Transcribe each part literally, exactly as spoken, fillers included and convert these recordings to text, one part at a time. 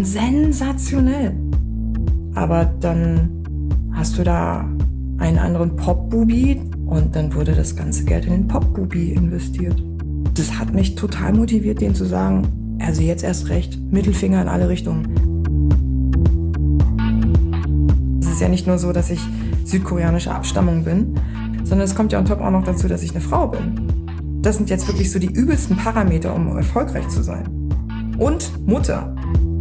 waren sensationell. Aber dann hast du da einen anderen Pop-Bubi und dann wurde das ganze Geld in den Pop-Bubi investiert. Das hat mich total motiviert, denen zu sagen, also jetzt erst recht, Mittelfinger in alle Richtungen. Es ist ja nicht nur so, dass ich südkoreanischer Abstammung bin, sondern es kommt ja on top auch noch dazu, dass ich eine Frau bin. Das sind jetzt wirklich so die übelsten Parameter, um erfolgreich zu sein. Und Mutter.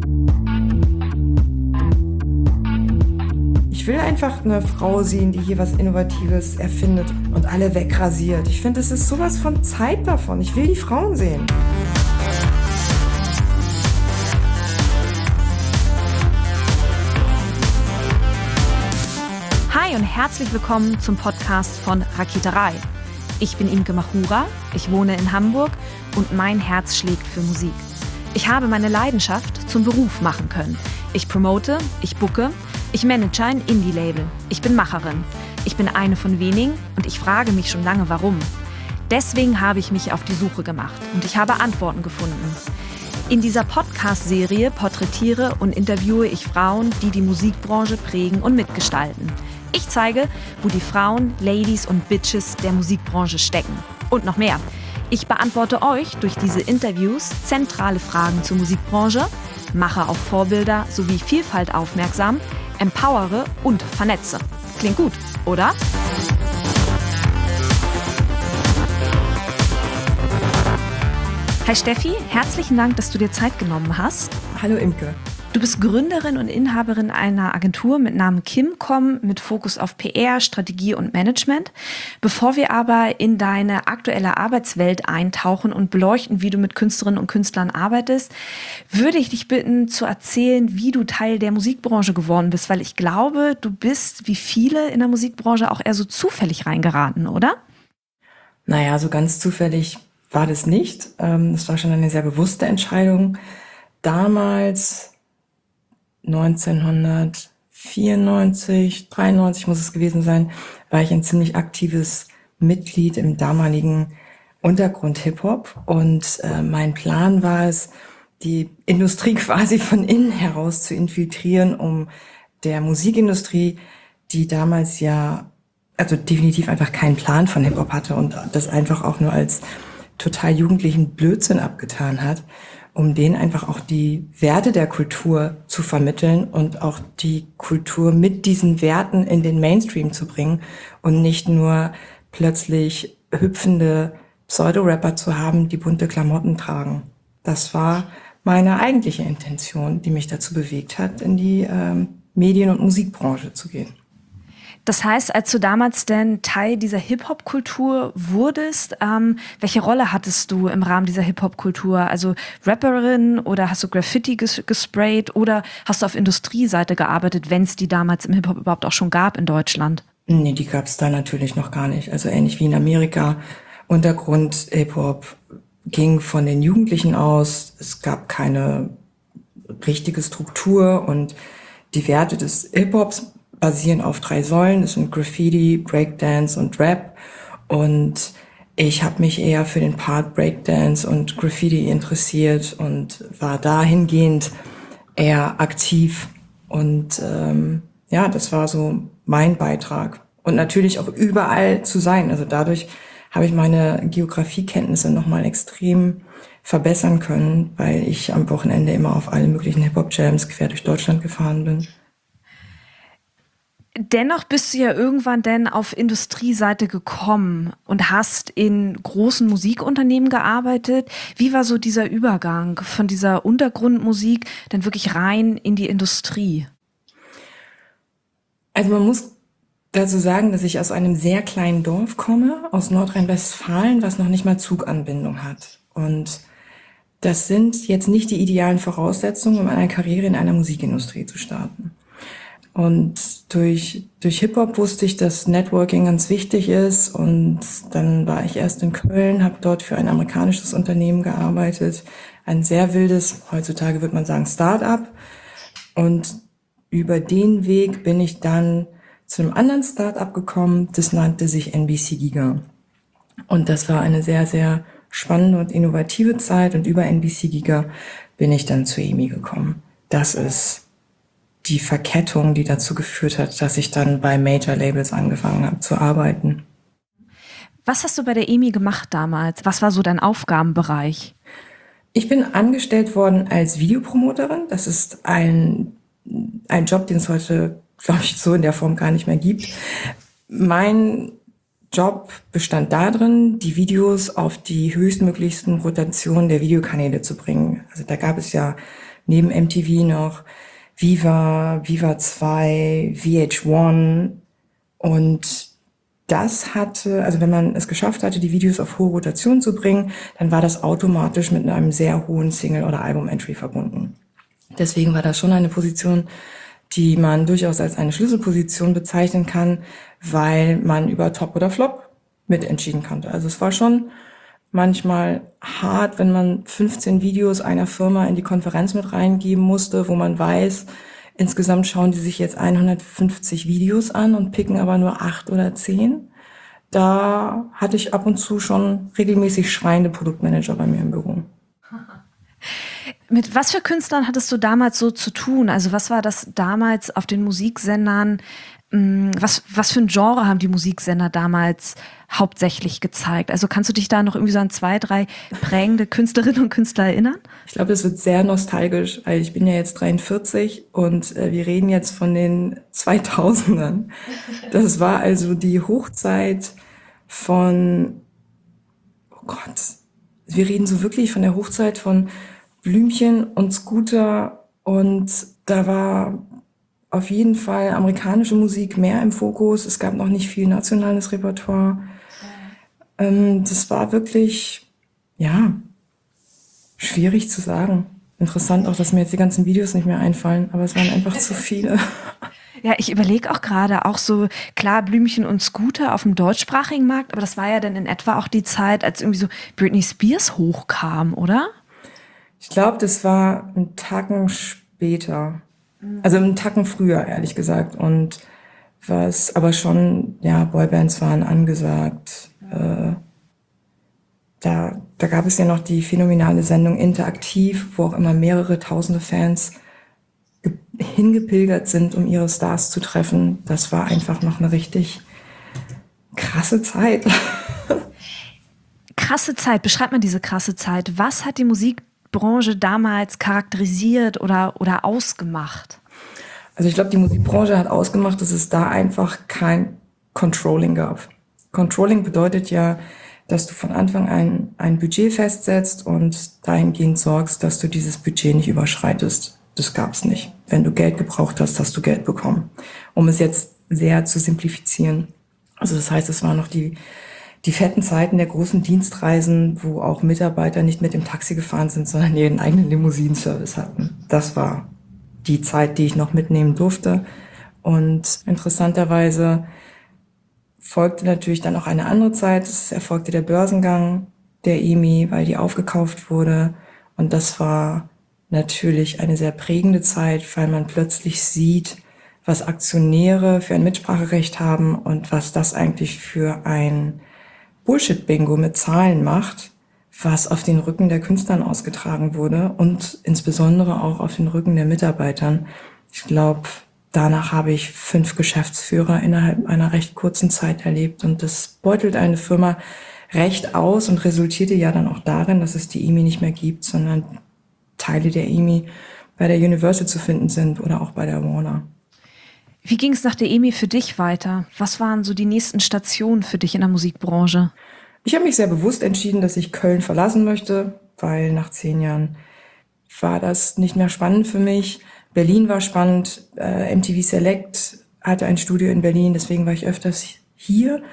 Ich will einfach eine Frau sehen, die hier was Innovatives erfindet und alle wegrasiert. Ich finde, es ist sowas von Zeit davon. Ich will die Frauen sehen. Hi und herzlich willkommen zum Podcast von Raketerei. Ich bin Imke Machura, ich wohne in Hamburg und mein Herz schlägt für Musik. Ich habe meine Leidenschaft zum Beruf machen können. Ich promote, ich booke, ich manage ein Indie-Label. Ich bin Macherin. Ich bin eine von wenigen und ich frage mich schon lange, warum. Deswegen habe ich mich auf die Suche gemacht und ich habe Antworten gefunden. In dieser Podcast-Serie porträtiere und interviewe ich Frauen, die die Musikbranche prägen und mitgestalten. Ich zeige, wo die Frauen, Ladies und Bitches der Musikbranche stecken. Und noch mehr. Ich beantworte euch durch diese Interviews zentrale Fragen zur Musikbranche, mache auf Vorbilder sowie Vielfalt aufmerksam, empowere und vernetze. Klingt gut, oder? Hi Steffi, herzlichen Dank, dass du dir Zeit genommen hast. Hallo Imke. Du bist Gründerin und Inhaberin einer Agentur mit Namen Kimcom mit Fokus auf P R, Strategie und Management. Bevor wir aber in deine aktuelle Arbeitswelt eintauchen und beleuchten, wie du mit Künstlerinnen und Künstlern arbeitest, würde ich dich bitten zu erzählen, wie du Teil der Musikbranche geworden bist, weil ich glaube, du bist wie viele in der Musikbranche auch eher so zufällig reingeraten, oder? Naja, so ganz zufällig war das nicht. Es war schon eine sehr bewusste Entscheidung. Damals neunzehnhundertvierundneunzig, dreiundneunzig muss es gewesen sein, war ich ein ziemlich aktives Mitglied im damaligen Untergrund Hip-Hop und äh, mein Plan war es, die Industrie quasi von innen heraus zu infiltrieren, um der Musikindustrie, die damals ja also definitiv einfach keinen Plan von Hip-Hop hatte und das einfach auch nur als total jugendlichen Blödsinn abgetan hat, um denen einfach auch die Werte der Kultur zu vermitteln und auch die Kultur mit diesen Werten in den Mainstream zu bringen und nicht nur plötzlich hüpfende Pseudo-Rapper zu haben, die bunte Klamotten tragen. Das war meine eigentliche Intention, die mich dazu bewegt hat, in die ähm, Medien- und Musikbranche zu gehen. Das heißt, als du damals denn Teil dieser Hip-Hop-Kultur wurdest, ähm, welche Rolle hattest du im Rahmen dieser Hip-Hop-Kultur? Also Rapperin oder hast du Graffiti ges- gesprayt oder hast du auf Industrieseite gearbeitet, wenn es die damals im Hip-Hop überhaupt auch schon gab in Deutschland? Nee, die gab es da natürlich noch gar nicht. Also ähnlich wie in Amerika. Untergrund Hip-Hop ging von den Jugendlichen aus. Es gab keine richtige Struktur und die Werte des Hip-Hops basieren auf drei Säulen. Das sind Graffiti, Breakdance und Rap. Und ich habe mich eher für den Part Breakdance und Graffiti interessiert und war dahingehend eher aktiv. Und ähm, ja, das war so mein Beitrag. Und natürlich auch überall zu sein. Also dadurch habe ich meine Geografiekenntnisse nochmal extrem verbessern können, weil ich am Wochenende immer auf alle möglichen Hip-Hop-Jams quer durch Deutschland gefahren bin. Dennoch bist du ja irgendwann dann auf Industrieseite gekommen und hast in großen Musikunternehmen gearbeitet. Wie war so dieser Übergang von dieser Untergrundmusik dann wirklich rein in die Industrie? Also man muss dazu sagen, dass ich aus einem sehr kleinen Dorf komme, aus Nordrhein-Westfalen, was noch nicht mal Zuganbindung hat. Und das sind jetzt nicht die idealen Voraussetzungen, um eine Karriere in einer Musikindustrie zu starten. Und durch, durch Hip-Hop wusste ich, dass Networking ganz wichtig ist. Und dann war ich erst in Köln, habe dort für ein amerikanisches Unternehmen gearbeitet. Ein sehr wildes, heutzutage würde man sagen, Start-up. Und über den Weg bin ich dann zu einem anderen Start-up gekommen. Das nannte sich N B C Giga. Und das war eine sehr, sehr spannende und innovative Zeit. Und über N B C Giga bin ich dann zu E M I gekommen. das ist die Verkettung, die dazu geführt hat, dass ich dann bei Major Labels angefangen habe zu arbeiten. Was hast du bei der E M I gemacht damals? Was war so dein Aufgabenbereich? Ich bin angestellt worden als Videopromoterin. Das ist ein, ein Job, den es heute, glaube ich, so in der Form gar nicht mehr gibt. Mein Job bestand darin, die Videos auf die höchstmöglichsten Rotationen der Videokanäle zu bringen. Also da gab es ja neben M T V noch Viva, Viva zwei, V H eins und das hatte, also wenn man es geschafft hatte, die Videos auf hohe Rotation zu bringen, dann war das automatisch mit einem sehr hohen Single- oder Album-Entry verbunden. Deswegen war das schon eine Position, die man durchaus als eine Schlüsselposition bezeichnen kann, weil man über Top oder Flop mitentschieden konnte. Also es war schon manchmal hart, wenn man fünfzehn Videos einer Firma in die Konferenz mit reingeben musste, wo man weiß, insgesamt schauen die sich jetzt hundertfünfzig Videos an und picken aber nur acht oder zehn. Da hatte ich ab und zu schon regelmäßig schreiende Produktmanager bei mir im Büro. Mit was für Künstlern hattest du damals so zu tun? Also was war das damals auf den Musiksendern? Was, was für ein Genre haben die Musiksender damals hauptsächlich gezeigt? Also kannst du dich da noch irgendwie so an zwei, drei prägende Künstlerinnen und Künstler erinnern? Ich glaube, das wird sehr nostalgisch, weil ich bin ja jetzt dreiundvierzig und äh, wir reden jetzt von den zweitausendern. Das war also die Hochzeit von, oh Gott, wir reden so wirklich von der Hochzeit von Blümchen und Scooter und da war auf jeden Fall amerikanische Musik mehr im Fokus. Es gab noch nicht viel nationales Repertoire. Ja. Ähm, das war wirklich, ja, schwierig zu sagen. Interessant auch, dass mir jetzt die ganzen Videos nicht mehr einfallen, aber es waren einfach zu viele. Ja, ich überlege auch gerade, auch so, klar, Blümchen und Scooter auf dem deutschsprachigen Markt, aber das war ja dann in etwa auch die Zeit, als irgendwie so Britney Spears hochkam, oder? Ich glaube, das war ein Tacken später. Also einen Tacken früher, ehrlich gesagt. Und was aber schon, ja, Boybands waren angesagt. Äh, da, da gab es ja noch die phänomenale Sendung Interaktiv, wo auch immer mehrere tausende Fans hingepilgert sind, um ihre Stars zu treffen. Das war einfach noch eine richtig krasse Zeit. Krasse Zeit, beschreibt man diese krasse Zeit. Was hat die Musikbranche damals charakterisiert oder, oder ausgemacht? Also ich glaube, die Musikbranche hat ausgemacht, dass es da einfach kein Controlling gab. Controlling bedeutet ja, dass du von Anfang an ein Budget festsetzt und dahingehend sorgst, dass du dieses Budget nicht überschreitest. Das gab's nicht. Wenn du Geld gebraucht hast, hast du Geld bekommen. Um es jetzt sehr zu simplifizieren. Also das heißt, es waren noch die die fetten Zeiten der großen Dienstreisen, wo auch Mitarbeiter nicht mit dem Taxi gefahren sind, sondern ihren eigenen Limousinenservice hatten. Das war die Zeit, die ich noch mitnehmen durfte. Und interessanterweise folgte natürlich dann auch eine andere Zeit. Es erfolgte der Börsengang der E M I, weil die aufgekauft wurde. Und das war natürlich eine sehr prägende Zeit, weil man plötzlich sieht, was Aktionäre für ein Mitspracherecht haben und was das eigentlich für ein Bullshit-Bingo mit Zahlen macht, was auf den Rücken der Künstlern ausgetragen wurde und insbesondere auch auf den Rücken der Mitarbeitern. Ich glaube, danach habe ich fünf Geschäftsführer innerhalb einer recht kurzen Zeit erlebt und das beutelt eine Firma recht aus und resultierte ja dann auch darin, dass es die E M I nicht mehr gibt, sondern Teile der E M I bei der Universal zu finden sind oder auch bei der Warner. Wie ging es nach der E M I für dich weiter? Was waren so die nächsten Stationen für dich in der Musikbranche? Ich habe mich sehr bewusst entschieden, dass ich Köln verlassen möchte, weil nach zehn Jahren war das nicht mehr spannend für mich. Berlin war spannend, äh, M T V Select hatte ein Studio in Berlin, deswegen war ich öfters hier.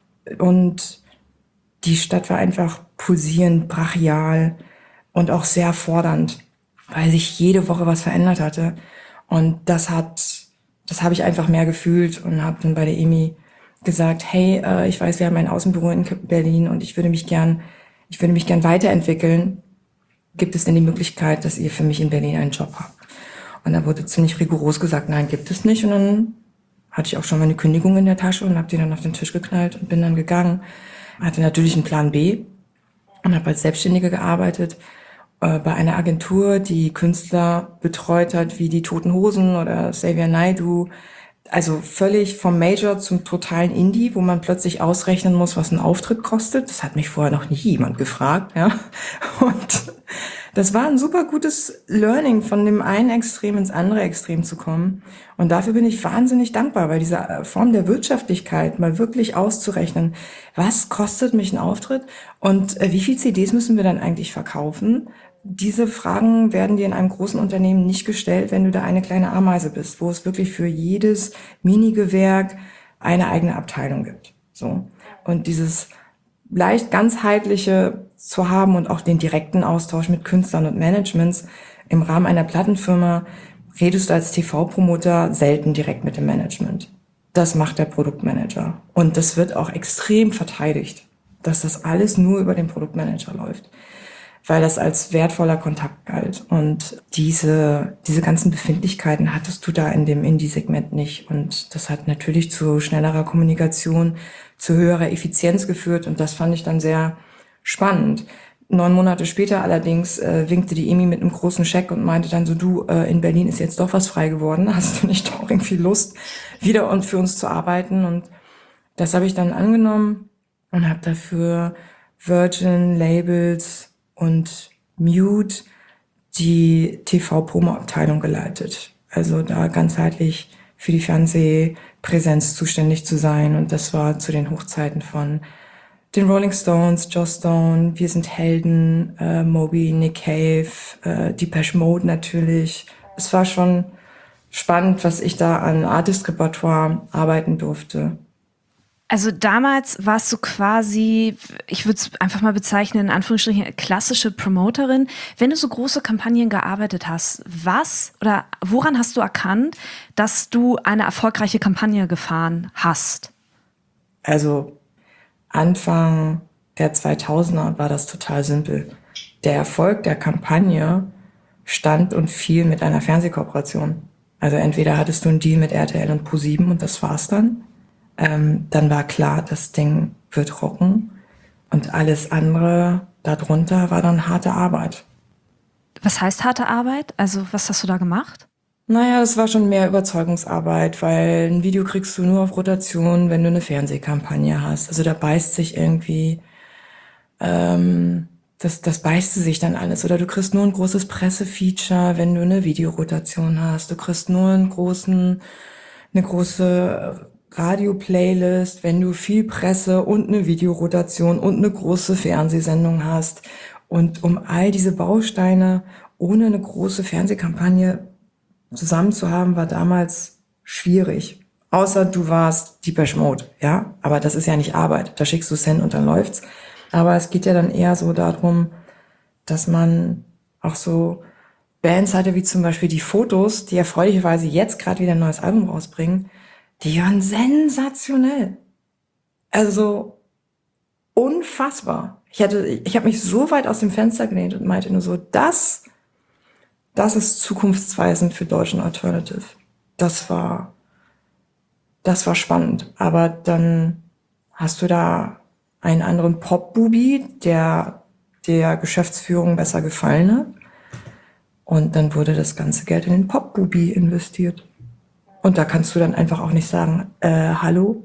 Und die Stadt war einfach pulsierend, brachial und auch sehr fordernd, weil sich jede Woche was verändert hatte. Und das hat, das habe ich einfach mehr gefühlt und habe dann bei der E M I gesagt, hey, äh, ich weiß, wir haben ein Außenbüro in Berlin und ich würde mich gern, ich würde mich gern weiterentwickeln. Gibt es denn die Möglichkeit, dass ihr für mich in Berlin einen Job habt? Und da wurde ziemlich rigoros gesagt, nein, gibt es nicht. Und dann hatte ich auch schon meine Kündigung in der Tasche und habe die dann auf den Tisch geknallt und bin dann gegangen. Hatte natürlich einen Plan B und habe als Selbstständige gearbeitet. äh, bei einer Agentur, die Künstler betreut hat, wie die Toten Hosen oder Xavier Naidoo. Also völlig vom Major zum totalen Indie, wo man plötzlich ausrechnen muss, was ein Auftritt kostet. Das hat mich vorher noch nie jemand gefragt, ja. Und das war ein super gutes Learning, von dem einen Extrem ins andere Extrem zu kommen. Und dafür bin ich wahnsinnig dankbar, bei dieser Form der Wirtschaftlichkeit mal wirklich auszurechnen, was kostet mich ein Auftritt und wie viel C Ds müssen wir dann eigentlich verkaufen? Diese Fragen werden dir in einem großen Unternehmen nicht gestellt, wenn du da eine kleine Ameise bist, wo es wirklich für jedes Minigewerk eine eigene Abteilung gibt. So. Und dieses leicht ganzheitliche zu haben und auch den direkten Austausch mit Künstlern und Managements im Rahmen einer Plattenfirma redest du als T V-Promoter selten direkt mit dem Management. Das macht der Produktmanager. Und das wird auch extrem verteidigt, dass das alles nur über den Produktmanager läuft, weil das als wertvoller Kontakt galt. Und diese, diese ganzen Befindlichkeiten hattest du da in dem Indie-Segment nicht. Und das hat natürlich zu schnellerer Kommunikation, zu höherer Effizienz geführt. Und das fand ich dann sehr spannend. Neun Monate später allerdings äh, winkte die Emi mit einem großen Scheck und meinte dann so, du, äh, in Berlin ist jetzt doch was frei geworden. Hast du nicht auch irgendwie Lust, wieder und für uns zu arbeiten? Und das habe ich dann angenommen und habe dafür Virgin, Labels und Mute die T V-Promo-Abteilung geleitet. Also da ganzheitlich für die Fernsehpräsenz zuständig zu sein. Und das war zu den Hochzeiten von den Rolling Stones, Joss Stone, Wir sind Helden, äh, Moby, Nick Cave, äh, Depeche Mode natürlich. Es war schon spannend, was ich da an Artist-Repertoire arbeiten durfte. Also damals warst du quasi, ich würde es einfach mal bezeichnen, in Anführungsstrichen, klassische Promoterin. Wenn du so große Kampagnen gearbeitet hast, was oder woran hast du erkannt, dass du eine erfolgreiche Kampagne gefahren hast? Also Anfang der zweitausender war das total simpel. Der Erfolg der Kampagne stand und fiel mit einer Fernsehkooperation. Also entweder hattest du einen Deal mit R T L und ProSieben und das war's dann. Ähm, dann war klar, das Ding wird rocken und alles andere darunter war dann harte Arbeit. Was heißt harte Arbeit? Also was hast du da gemacht? Naja, es war schon mehr Überzeugungsarbeit, weil ein Video kriegst du nur auf Rotation, wenn du eine Fernsehkampagne hast. Also da beißt sich irgendwie, ähm, das, das beißt sich dann alles. Oder du kriegst nur ein großes Pressefeature, wenn du eine Videorotation hast. Du kriegst nur einen großen, eine große Radio-Playlist, wenn du viel Presse und eine Videorotation und eine große Fernsehsendung hast. Und um all diese Bausteine ohne eine große Fernsehkampagne zusammen zu haben, war damals schwierig. Außer du warst Depeche Mode, ja. Aber das ist ja nicht Arbeit. Da schickst du es hin und dann läuft's. Aber es geht ja dann eher so darum, dass man auch so Bands hatte, wie zum Beispiel die Fotos, die erfreulicherweise jetzt gerade wieder ein neues Album rausbringen. Die waren sensationell. Also unfassbar. Ich hatte, ich habe mich so weit aus dem Fenster gelehnt und meinte nur so, das, das ist zukunftsweisend für deutschen Alternative. Das war, das war spannend. Aber dann hast du da einen anderen Pop-Bubi, der der Geschäftsführung besser gefallen hat. Und dann wurde das ganze Geld in den Pop-Bubi investiert. Und da kannst du dann einfach auch nicht sagen, äh, hallo,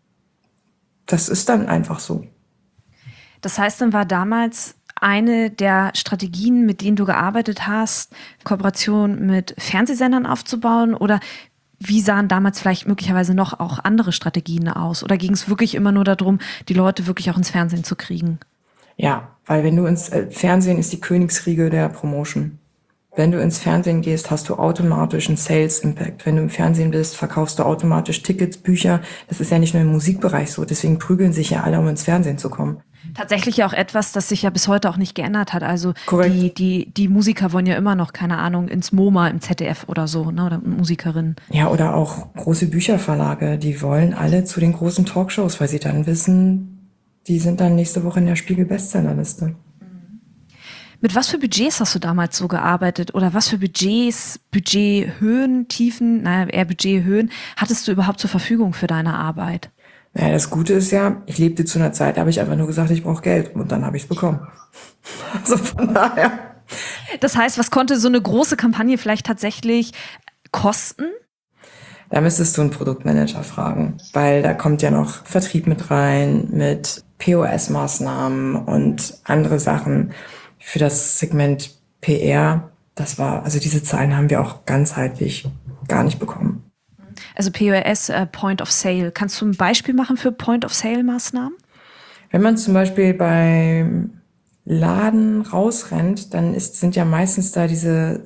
das ist dann einfach so. Das heißt, dann war damals eine der Strategien, mit denen du gearbeitet hast, Kooperation mit Fernsehsendern aufzubauen? Oder wie sahen damals vielleicht möglicherweise noch auch andere Strategien aus? Oder ging es wirklich immer nur darum, die Leute wirklich auch ins Fernsehen zu kriegen? Ja, weil wenn du ins äh, Fernsehen ist die Königsriege der Promotion. Wenn du ins Fernsehen gehst, hast du automatisch einen Sales-Impact. Wenn du im Fernsehen bist, verkaufst du automatisch Tickets, Bücher. Das ist ja nicht nur im Musikbereich so. Deswegen prügeln sich ja alle, um ins Fernsehen zu kommen. Tatsächlich auch etwas, das sich ja bis heute auch nicht geändert hat. Also Korrekt. die, die, die Musiker wollen ja immer noch, keine Ahnung, ins MoMA, im Z D F oder so, ne? Oder Musikerinnen. Ja, oder auch große Bücherverlage. Die wollen alle zu den großen Talkshows, weil sie dann wissen, die sind dann nächste Woche in der Spiegel-Bestsellerliste. Mit was für Budgets hast du damals so gearbeitet? Oder was für Budgets, Budgethöhen, Tiefen, naja, eher Budgethöhen, hattest du überhaupt zur Verfügung für deine Arbeit? Naja, das Gute ist ja, ich lebte zu einer Zeit, da habe ich einfach nur gesagt, ich brauche Geld. Und dann habe ich es bekommen. Also von daher Das heißt, was konnte so eine große Kampagne vielleicht tatsächlich kosten? Da müsstest du einen Produktmanager fragen, weil da kommt ja noch Vertrieb mit rein, mit P O S-Maßnahmen und andere Sachen für das Segment P R. Das war, also diese Zahlen haben wir auch ganzheitlich gar nicht bekommen. Also P O S, äh, Point of Sale. Kannst du ein Beispiel machen für Point of Sale-Maßnahmen? Wenn man zum Beispiel beim Laden rausrennt, dann ist, sind ja meistens da diese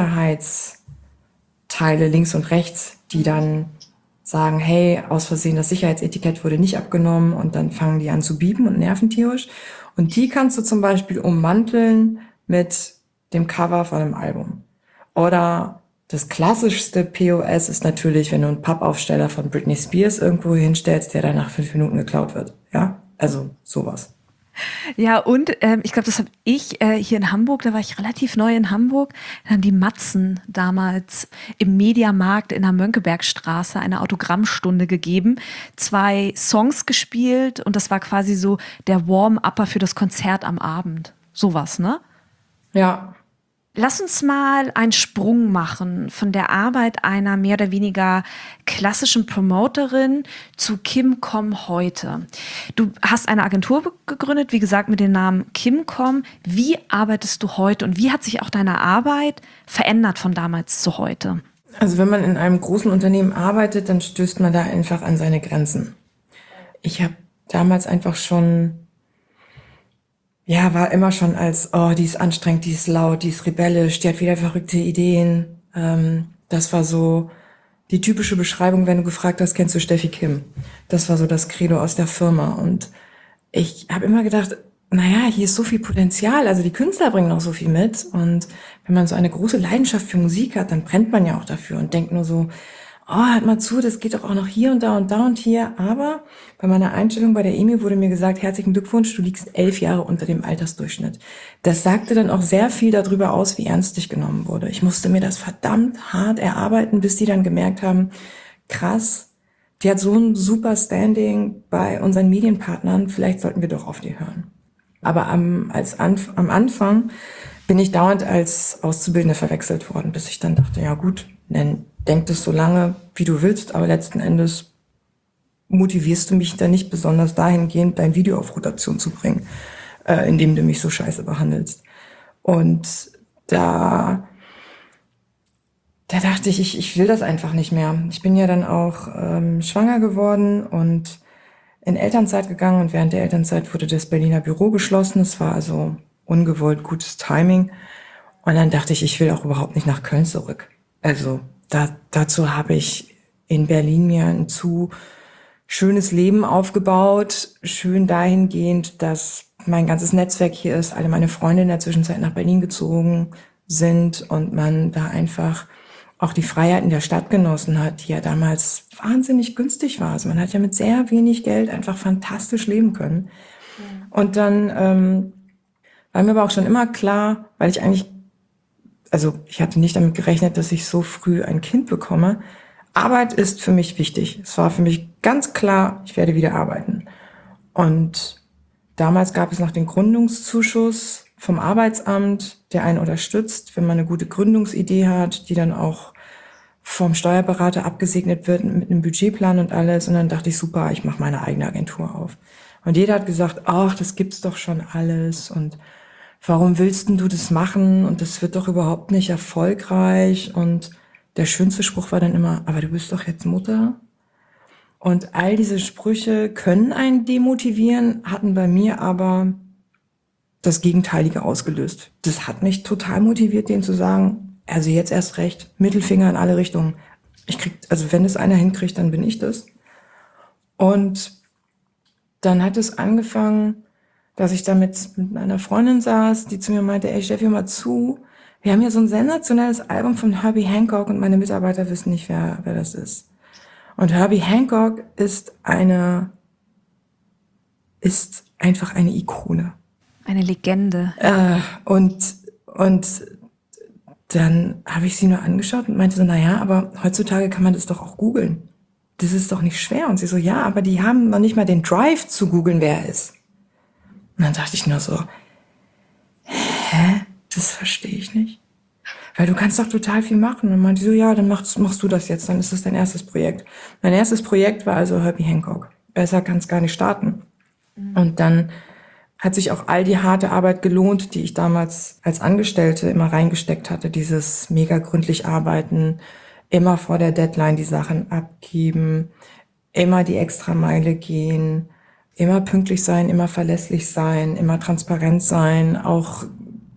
Sicherheitsteile links und rechts, die dann sagen, hey, aus Versehen, das Sicherheitsetikett wurde nicht abgenommen, und dann fangen die an zu biepen und nerven tierisch. Und die kannst du zum Beispiel ummanteln mit dem Cover von einem Album. Oder das klassischste P O S ist natürlich, wenn du einen Pappaufsteller von Britney Spears irgendwo hinstellst, der dann nach fünf Minuten geklaut wird. Ja, also sowas. Ja, und ähm, ich glaube, das habe ich äh, hier in Hamburg, da war ich relativ neu in Hamburg, da haben die Matzen damals im Mediamarkt in der Mönckebergstraße eine Autogrammstunde gegeben, zwei Songs gespielt, und das war quasi so der Warm-Upper für das Konzert am Abend. Sowas, ne? Ja. Lass uns mal einen Sprung machen von der Arbeit einer mehr oder weniger klassischen Promoterin zu Kimcom heute. Du hast eine Agentur gegründet, wie gesagt, mit dem Namen Kimcom. Wie arbeitest du heute und wie hat sich auch deine Arbeit verändert von damals zu heute? Also wenn man in einem großen Unternehmen arbeitet, dann stößt man da einfach an seine Grenzen. Ich habe damals einfach schon Ja, war immer schon als, oh, die ist anstrengend, die ist laut, die ist rebellisch, die hat wieder verrückte Ideen. Ähm, das war so die typische Beschreibung, wenn du gefragt hast, kennst du Steffi Kim? Das war so das Credo aus der Firma. Und ich habe immer gedacht, naja, hier ist so viel Potenzial, also die Künstler bringen noch so viel mit. Und wenn man so eine große Leidenschaft für Musik hat, dann brennt man ja auch dafür und denkt nur so, oh, hört mal zu, das geht doch auch noch hier und da und da und hier. Aber bei meiner Einstellung bei der E M I wurde mir gesagt, herzlichen Glückwunsch, du liegst elf Jahre unter dem Altersdurchschnitt. Das sagte dann auch sehr viel darüber aus, wie ernst ich genommen wurde. Ich musste mir das verdammt hart erarbeiten, bis die dann gemerkt haben, krass, die hat so ein super Standing bei unseren Medienpartnern, vielleicht sollten wir doch auf die hören. Aber am, als Anf- am Anfang bin ich dauernd als Auszubildende verwechselt worden, bis ich dann dachte, ja gut, dann denk das so lange, wie du willst, aber letzten Endes motivierst du mich da nicht besonders dahingehend, dein Video auf Rotation zu bringen, äh, indem du mich so scheiße behandelst. Und da, da dachte ich, ich, ich will das einfach nicht mehr. Ich bin ja dann auch ähm, schwanger geworden und in Elternzeit gegangen, und während der Elternzeit wurde das Berliner Büro geschlossen. Es war also ungewollt gutes Timing. Und dann dachte ich, ich will auch überhaupt nicht nach Köln zurück. Also da, dazu habe ich in Berlin mir ein zu schönes Leben aufgebaut. Schön dahingehend, dass mein ganzes Netzwerk hier ist, alle meine Freunde in der Zwischenzeit nach Berlin gezogen sind und man da einfach auch die Freiheiten der Stadt genossen hat, die ja damals wahnsinnig günstig war. Also man hat ja mit sehr wenig Geld einfach fantastisch leben können. Mhm. Und dann ähm, war mir aber auch schon immer klar, weil ich eigentlich Also ich hatte nicht damit gerechnet, dass ich so früh ein Kind bekomme. Arbeit ist für mich wichtig. Es war für mich ganz klar, ich werde wieder arbeiten. Und damals gab es noch den Gründungszuschuss vom Arbeitsamt, der einen unterstützt, wenn man eine gute Gründungsidee hat, die dann auch vom Steuerberater abgesegnet wird mit einem Budgetplan und alles. Und dann dachte ich, super, ich mache meine eigene Agentur auf. Und jeder hat gesagt, ach, das gibt's doch schon alles und warum willst denn du das machen? Und das wird doch überhaupt nicht erfolgreich. Und der schönste Spruch war dann immer, aber du bist doch jetzt Mutter. Und all diese Sprüche können einen demotivieren, hatten bei mir aber das Gegenteilige ausgelöst. Das hat mich total motiviert, denen zu sagen, also jetzt erst recht, Mittelfinger in alle Richtungen. Ich krieg, also wenn es einer hinkriegt, dann bin ich das. Und dann hat es angefangen, dass ich da mit, mit einer Freundin saß, die zu mir meinte, ey Steffi, hör mal zu, wir haben hier so ein sensationelles Album von Herbie Hancock und meine Mitarbeiter wissen nicht, wer, wer das ist. Und Herbie Hancock ist eine, ist einfach eine Ikone. Eine Legende. Äh, und, und dann habe ich sie nur angeschaut und meinte so, naja, aber heutzutage kann man das doch auch googeln. Das ist doch nicht schwer. Und sie so, ja, aber die haben noch nicht mal den Drive zu googeln, wer er ist. Und dann dachte ich nur so, hä? das verstehe ich nicht. Weil du kannst doch total viel machen. Und meinte so, ja, dann machst, machst du das jetzt, dann ist das dein erstes Projekt. Mein erstes Projekt war also Herbie Hancock. Besser kann es gar nicht starten. Mhm. Und dann hat sich auch all die harte Arbeit gelohnt, die ich damals als Angestellte immer reingesteckt hatte. Dieses mega gründlich arbeiten, immer vor der Deadline die Sachen abgeben, immer die Extrameile gehen, immer pünktlich sein, immer verlässlich sein, immer transparent sein, auch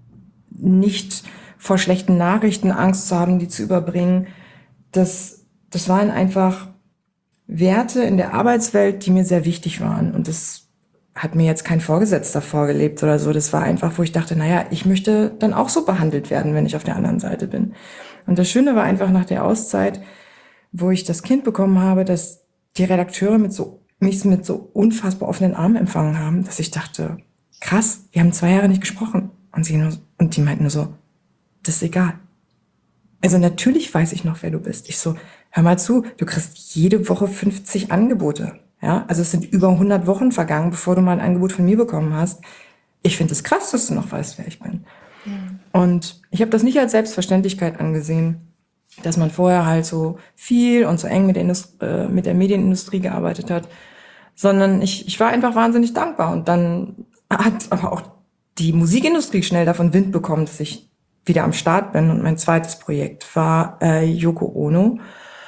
nicht vor schlechten Nachrichten Angst zu haben, die zu überbringen. Das, das waren einfach Werte in der Arbeitswelt, die mir sehr wichtig waren. Und das hat mir jetzt kein Vorgesetzter vorgelebt oder so. Das war einfach, wo ich dachte, naja, ich möchte dann auch so behandelt werden, wenn ich auf der anderen Seite bin. Und das Schöne war einfach nach der Auszeit, wo ich das Kind bekommen habe, dass die Redakteure mit so, mich mit so unfassbar offenen Armen empfangen haben, dass ich dachte, krass, wir haben zwei Jahre nicht gesprochen. Und sie nur, und die meinten nur so, das ist egal. Also natürlich weiß ich noch, wer du bist. Ich so, hör mal zu, du kriegst jede Woche fünfzig Angebote. Ja, also es sind über hundert Wochen vergangen, bevor du mal ein Angebot von mir bekommen hast. Ich finde es krass, dass du noch weißt, wer ich bin. Ja. Und ich habe das nicht als Selbstverständlichkeit angesehen, dass man vorher halt so viel und so eng mit der, Indust- äh, mit der Medienindustrie gearbeitet hat, sondern ich, ich war einfach wahnsinnig dankbar. Und dann hat aber auch die Musikindustrie schnell davon Wind bekommen, dass ich wieder am Start bin. Und mein zweites Projekt war äh, Yoko Ono.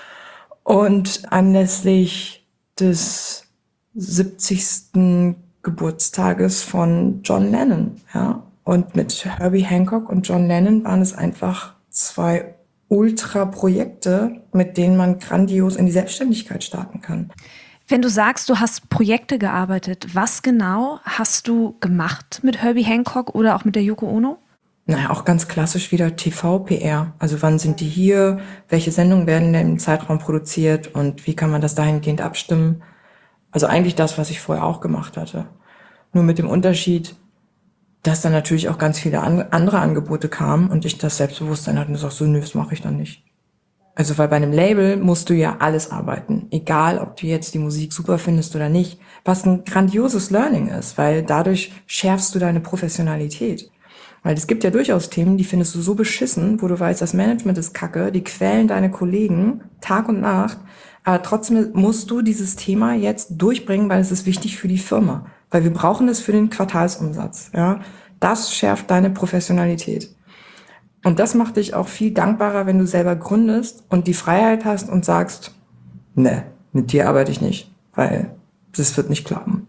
Und anlässlich des siebzigsten Geburtstages von John Lennon, ja. Und mit Herbie Hancock und John Lennon waren es einfach zwei Ultra-Projekte, mit denen man grandios in die Selbstständigkeit starten kann. Wenn du sagst, du hast Projekte gearbeitet, was genau hast du gemacht mit Herbie Hancock oder auch mit der Yoko Ono? Naja, auch ganz klassisch wieder T V-P R. Also wann sind die hier? Welche Sendungen werden denn im Zeitraum produziert? Und wie kann man das dahingehend abstimmen? Also eigentlich das, was ich vorher auch gemacht hatte. Nur mit dem Unterschied, dass dann natürlich auch ganz viele andere Angebote kamen und ich das Selbstbewusstsein hatte und gesagt, so, nö, das mache ich dann nicht. Also weil bei einem Label musst du ja alles arbeiten. Egal, ob du jetzt die Musik super findest oder nicht. Was ein grandioses Learning ist, weil dadurch schärfst du deine Professionalität. Weil es gibt ja durchaus Themen, die findest du so beschissen, wo du weißt, das Management ist kacke, die quälen deine Kollegen Tag und Nacht, aber trotzdem musst du dieses Thema jetzt durchbringen, weil es ist wichtig für die Firma. Weil wir brauchen es für den Quartalsumsatz. Ja, das schärft deine Professionalität. Und das macht dich auch viel dankbarer, wenn du selber gründest und die Freiheit hast und sagst, ne, mit dir arbeite ich nicht, weil das wird nicht klappen.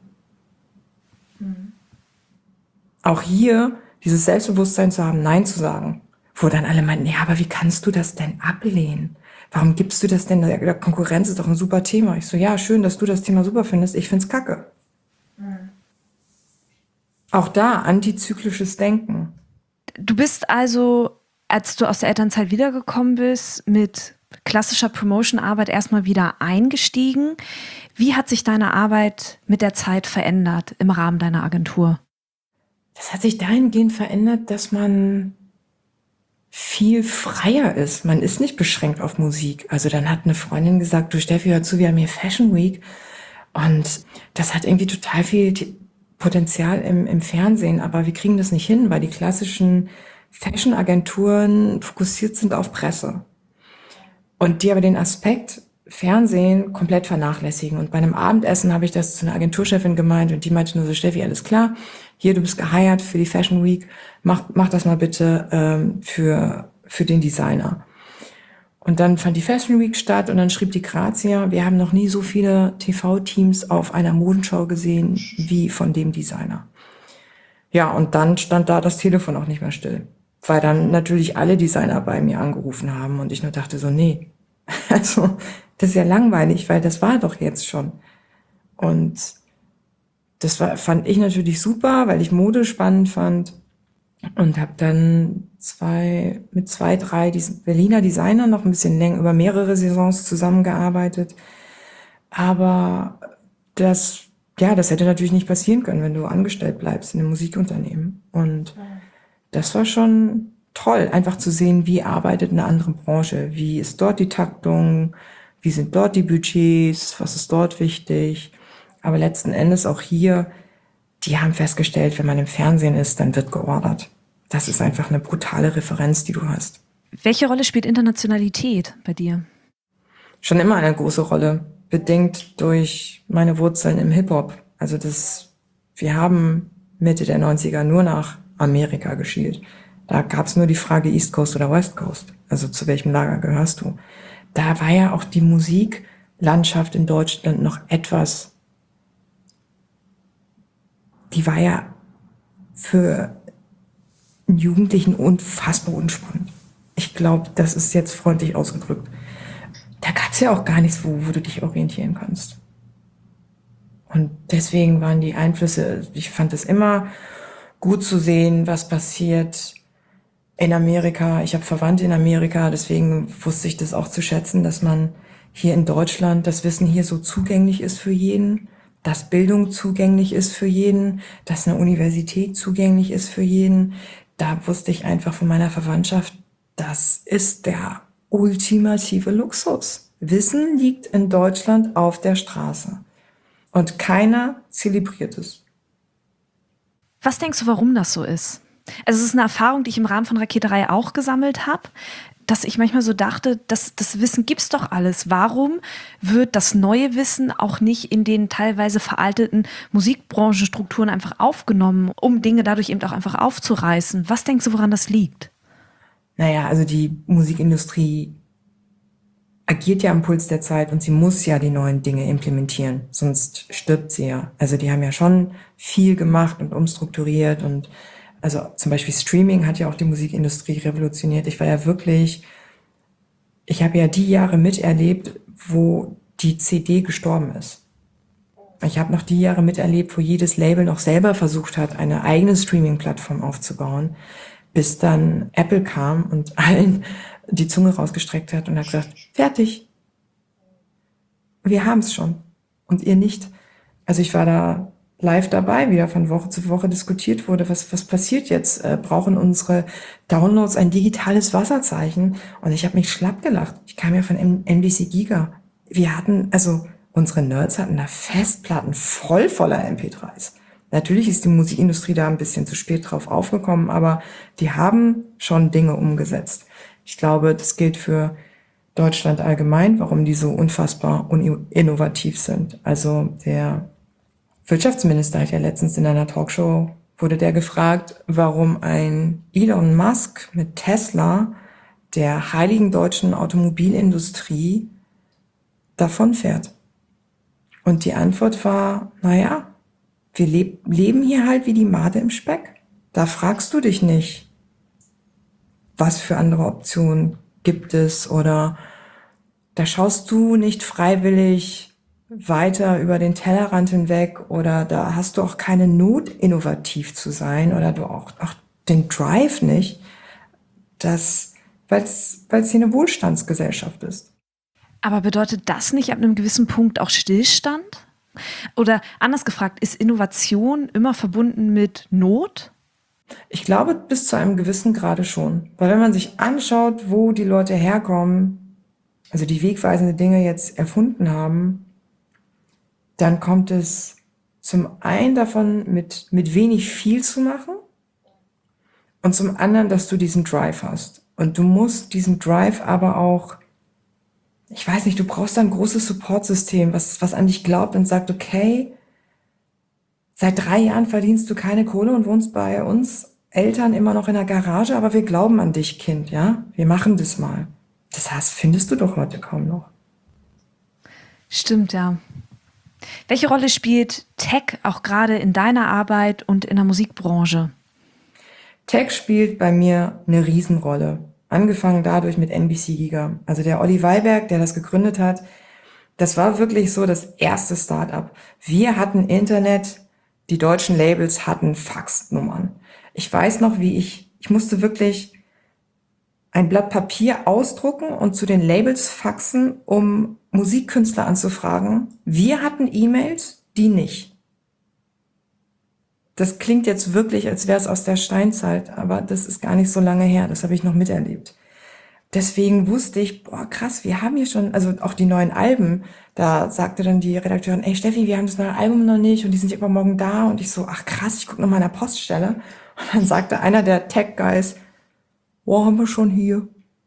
Mhm. Auch hier dieses Selbstbewusstsein zu haben, Nein zu sagen. Wo dann alle meinten, ja, aber wie kannst du das denn ablehnen? Warum gibst du das denn? Der Konkurrenz ist doch ein super Thema. Ich so, ja, schön, dass du das Thema super findest. Ich find's kacke. Mhm. Auch da antizyklisches Denken. Du bist also, als du aus der Elternzeit wiedergekommen bist, mit klassischer Promotion-Arbeit erstmal wieder eingestiegen. Wie hat sich deine Arbeit mit der Zeit verändert im Rahmen deiner Agentur? Das hat sich dahingehend verändert, dass man viel freier ist. Man ist nicht beschränkt auf Musik. Also dann hat eine Freundin gesagt, du Steffi, hör zu, wir haben hier Fashion Week. Und das hat irgendwie total viel Potenzial im, im Fernsehen. Aber wir kriegen das nicht hin, weil die klassischen Fashion-Agenturen fokussiert sind auf Presse. Und die aber den Aspekt Fernsehen komplett vernachlässigen. Und bei einem Abendessen habe ich das zu einer Agenturchefin gemeint und die meinte nur so, Steffi, alles klar, hier, du bist geheiert für die Fashion Week, mach, mach das mal bitte ähm, für, für den Designer. Und dann fand die Fashion Week statt und dann schrieb die Grazia, wir haben noch nie so viele T V-Teams auf einer Modenschau gesehen wie von dem Designer. Ja, und dann stand da das Telefon auch nicht mehr still, weil dann natürlich alle Designer bei mir angerufen haben und ich nur dachte so, nee, also das ist ja langweilig, weil das war doch jetzt schon. Und das war, fand ich natürlich super, weil ich Mode spannend fand und habe dann zwei mit zwei, drei Berliner Designern noch ein bisschen länger über mehrere Saisons zusammengearbeitet. Aber das, ja, das hätte natürlich nicht passieren können, wenn du angestellt bleibst in einem Musikunternehmen. Und das war schon toll, einfach zu sehen, wie arbeitet eine andere Branche, wie ist dort die Taktung, wie sind dort die Budgets, was ist dort wichtig. Aber letzten Endes auch hier, die haben festgestellt, wenn man im Fernsehen ist, dann wird geordert. das ist einfach eine brutale Referenz, die du hast. Welche Rolle spielt Internationalität bei dir? Schon immer eine große Rolle, bedingt durch meine Wurzeln im Hip-Hop. Also das, wir haben Mitte der neunziger nur nach Amerika geschielt. Da gab es nur die Frage East Coast oder West Coast. Also zu welchem Lager gehörst du? Da war ja auch die Musiklandschaft in Deutschland noch etwas, die war ja für einen Jugendlichen unfassbar unspannend. Ich glaube, das ist jetzt freundlich ausgedrückt. Da gab es ja auch gar nichts, wo, wo du dich orientieren kannst. Und deswegen waren die Einflüsse, ich fand es immer gut zu sehen, was passiert in Amerika. Ich habe Verwandte in Amerika, deswegen wusste ich das auch zu schätzen, dass man hier in Deutschland, das Wissen hier so zugänglich ist für jeden, dass Bildung zugänglich ist für jeden, dass eine Universität zugänglich ist für jeden. Da wusste ich einfach von meiner Verwandtschaft, das ist der ultimative Luxus. Wissen liegt in Deutschland auf der Straße. Und keiner zelebriert es. Was denkst du, warum das so ist? Also es ist eine Erfahrung, die ich im Rahmen von Raketerei auch gesammelt habe, dass ich manchmal so dachte, das, das Wissen gibt's doch alles. Warum wird das neue Wissen auch nicht in den teilweise veralteten Musikbranchenstrukturen einfach aufgenommen, um Dinge dadurch eben auch einfach aufzureißen? Was denkst du, woran das liegt? Naja, also die Musikindustrie agiert ja am Puls der Zeit und sie muss ja die neuen Dinge implementieren, sonst stirbt sie ja. Also die haben ja schon viel gemacht und umstrukturiert und also zum Beispiel Streaming hat ja auch die Musikindustrie revolutioniert. Ich war ja wirklich, ich habe ja die Jahre miterlebt, wo die C D gestorben ist. Ich habe noch die Jahre miterlebt, wo jedes Label noch selber versucht hat, eine eigene Streaming-Plattform aufzubauen, bis dann Apple kam und allen die Zunge rausgestreckt hat und hat gesagt, fertig. Wir haben es schon und ihr nicht. Also ich war da live dabei, wie da von Woche zu Woche diskutiert wurde, was was passiert jetzt? Äh, brauchen unsere Downloads ein digitales Wasserzeichen? Und ich habe mich schlapp gelacht. Ich kam ja von N B C Giga. Wir hatten, also unsere Nerds hatten da Festplatten voll voller M P dreis. Natürlich ist die Musikindustrie da ein bisschen zu spät drauf aufgekommen, aber die haben schon Dinge umgesetzt. Ich glaube, das gilt für Deutschland allgemein, warum die so unfassbar innovativ sind. Also der Wirtschaftsminister hat ja letztens in einer Talkshow, wurde der gefragt, warum ein Elon Musk mit Tesla der heiligen deutschen Automobilindustrie davonfährt. Und die Antwort war, naja, wir leb- leben hier halt wie die Made im Speck. Da fragst du dich nicht, was für andere Optionen gibt es oder da schaust du nicht freiwillig weiter über den Tellerrand hinweg oder da hast du auch keine Not, innovativ zu sein oder du auch, auch den Drive nicht, das, weil es hier eine Wohlstandsgesellschaft ist. Aber bedeutet das nicht ab einem gewissen Punkt auch Stillstand? Oder anders gefragt, ist Innovation immer verbunden mit Not? Ich glaube, bis zu einem gewissen Grade schon. Weil wenn man sich anschaut, wo die Leute herkommen, also die wegweisende Dinge jetzt erfunden haben, dann kommt es zum einen davon, mit, mit wenig viel zu machen und zum anderen, dass du diesen Drive hast. Und du musst diesen Drive aber auch, ich weiß nicht, du brauchst da ein großes Supportsystem, was, was an dich glaubt und sagt, okay, seit drei Jahren verdienst du keine Kohle und wohnst bei uns Eltern immer noch in der Garage, aber wir glauben an dich, Kind, ja? Wir machen das mal. Das heißt, findest du doch heute kaum noch. Stimmt, ja. Welche Rolle spielt Tech auch gerade in deiner Arbeit und in der Musikbranche? Tech spielt bei mir eine Riesenrolle. Angefangen dadurch mit N B C Giga. Also der Olli Weiberg, der das gegründet hat, das war wirklich so das erste Start-up. Wir hatten Internet, die deutschen Labels hatten Faxnummern. Ich weiß noch, wie ich, ich musste wirklich ein Blatt Papier ausdrucken und zu den Labels faxen, um Musikkünstler anzufragen. Wir hatten E-Mails, die nicht. Das klingt jetzt wirklich, als wäre es aus der Steinzeit, aber das ist gar nicht so lange her. Das habe ich noch miterlebt. Deswegen wusste ich, boah, krass, wir haben hier schon, also auch die neuen Alben, da sagte dann die Redakteurin, ey Steffi, wir haben das neue Album noch nicht und die sind ja übermorgen da und ich so, ach krass, ich gucke noch mal in der Poststelle Und dann sagte einer der Tech-Guys, wo haben wir schon hier?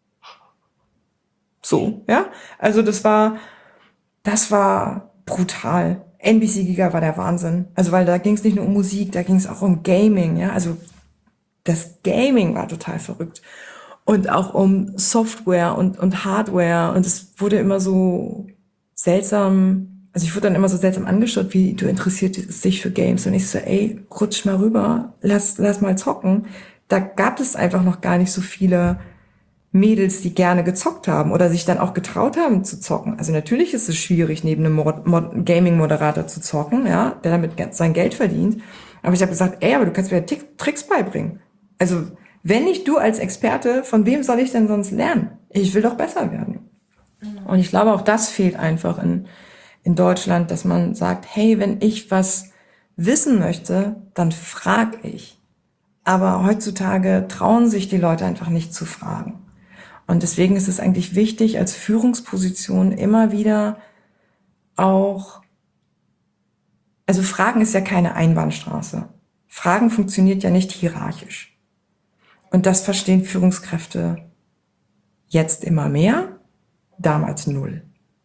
So, ja. Also das war, das war brutal. N B C Giga war der Wahnsinn. Also weil da ging es nicht nur um Musik, da ging es auch um Gaming, ja. Also das Gaming war total verrückt. Und auch um Software und, und Hardware. Und es wurde immer so seltsam, also ich wurde dann immer so seltsam angeschaut, wie du interessierst dich für Games. Und ich so, ey, rutsch mal rüber, lass, lass mal zocken. Da gab es einfach noch gar nicht so viele Mädels, die gerne gezockt haben oder sich dann auch getraut haben zu zocken. Also natürlich ist es schwierig, neben einem Mod- Mod- Gaming-Moderator zu zocken, ja, der damit sein Geld verdient. Aber ich habe gesagt, ey, aber du kannst mir Tick- Tricks beibringen. Also wenn nicht du als Experte, von wem soll ich denn sonst lernen? Ich will doch besser werden. Und ich glaube, auch das fehlt einfach in, in Deutschland, dass man sagt, hey, wenn ich was wissen möchte, dann frag ich. Aber heutzutage trauen sich die Leute einfach nicht zu fragen. Und deswegen ist es eigentlich wichtig, als Führungsposition immer wieder auch, also Fragen ist ja keine Einbahnstraße. Fragen funktioniert ja nicht hierarchisch. Und das verstehen Führungskräfte jetzt immer mehr, damals null.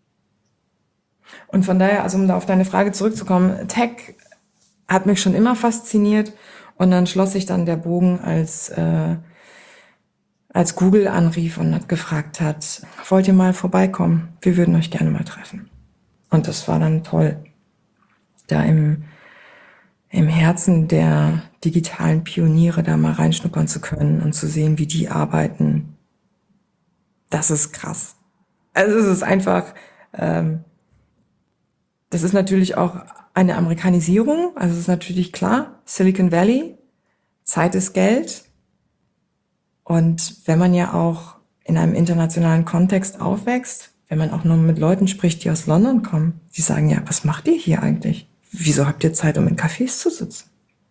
Und von daher, also um da auf deine Frage zurückzukommen, Tech hat mich schon immer fasziniert und dann schloss sich dann der Bogen, als äh, als Google anrief und hat gefragt hat, wollt ihr mal vorbeikommen? Wir würden euch gerne mal treffen. Und das war dann toll, da im, im Herzen der digitalen Pioniere da mal reinschnuppern zu können und zu sehen, wie die arbeiten. Das ist krass. Also es ist einfach, ähm, das ist natürlich auch eine Amerikanisierung, also es ist natürlich klar, Silicon Valley, Zeit ist Geld. Und wenn man ja auch in einem internationalen Kontext aufwächst, wenn man auch nur mit Leuten spricht, die aus London kommen, die sagen, ja, was macht ihr hier eigentlich? Wieso habt ihr Zeit, um in Cafés zu sitzen?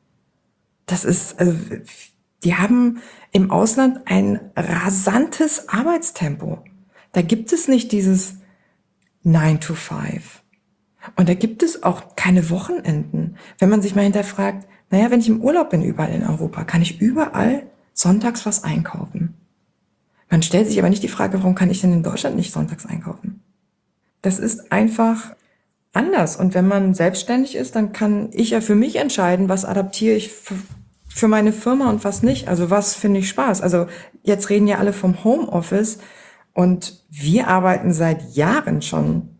Das ist, also, die haben im Ausland ein rasantes Arbeitstempo. Da gibt es nicht dieses nine to five. Und da gibt es auch keine Wochenenden. Wenn man sich mal hinterfragt, naja, wenn ich im Urlaub bin überall in Europa, kann ich überall sonntags was einkaufen. Man stellt sich aber nicht die Frage, warum kann ich denn in Deutschland nicht sonntags einkaufen? Das ist einfach anders. Und wenn man selbstständig ist, dann kann ich ja für mich entscheiden, was adaptiere ich für meine Firma und was nicht. Also was finde ich Spaß. Also jetzt reden ja alle vom Homeoffice und wir arbeiten seit Jahren schon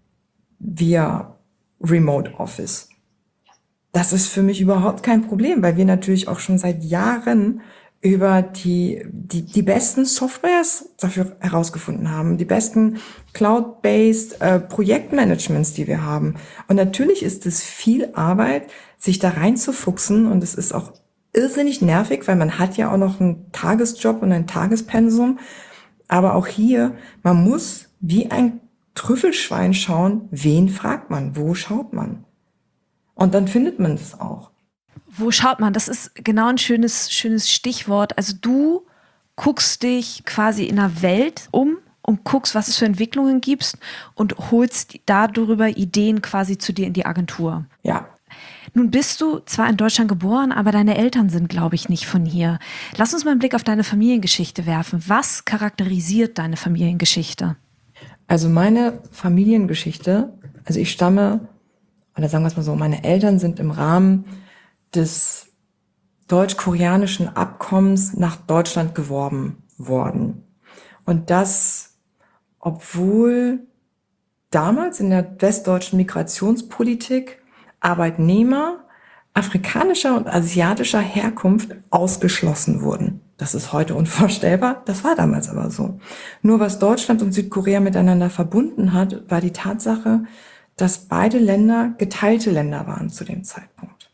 via Remote Office. Das ist für mich überhaupt kein Problem, weil wir natürlich auch schon seit Jahren über die, die, die besten Softwares dafür herausgefunden haben, die besten Cloud-based äh, Projektmanagements, die wir haben. Und natürlich ist es viel Arbeit, sich da reinzufuchsen, und es ist auch irrsinnig nervig, weil man hat ja auch noch einen Tagesjob und ein Tagespensum. Aber auch hier, man muss wie ein Trüffelschwein schauen, wen fragt man, wo schaut man. Und dann findet man es auch. Wo schaut man? Das ist genau ein schönes, schönes Stichwort. Also du guckst dich quasi in der Welt um und guckst, was es für Entwicklungen gibt und holst darüber Ideen quasi zu dir in die Agentur. Ja. Nun bist du zwar in Deutschland geboren, aber deine Eltern sind, glaube ich, nicht von hier. Lass uns mal einen Blick auf deine Familiengeschichte werfen. Was charakterisiert deine Familiengeschichte? Also meine Familiengeschichte, also ich stamme, oder sagen wir es mal so, meine Eltern sind im Rahmen des deutsch-koreanischen Abkommens nach Deutschland geworben worden. Und das, obwohl damals in der westdeutschen Migrationspolitik Arbeitnehmer afrikanischer und asiatischer Herkunft ausgeschlossen wurden. Das ist heute unvorstellbar, das war damals aber so. Nur was Deutschland und Südkorea miteinander verbunden hat, war die Tatsache, dass beide Länder geteilte Länder waren zu dem Zeitpunkt.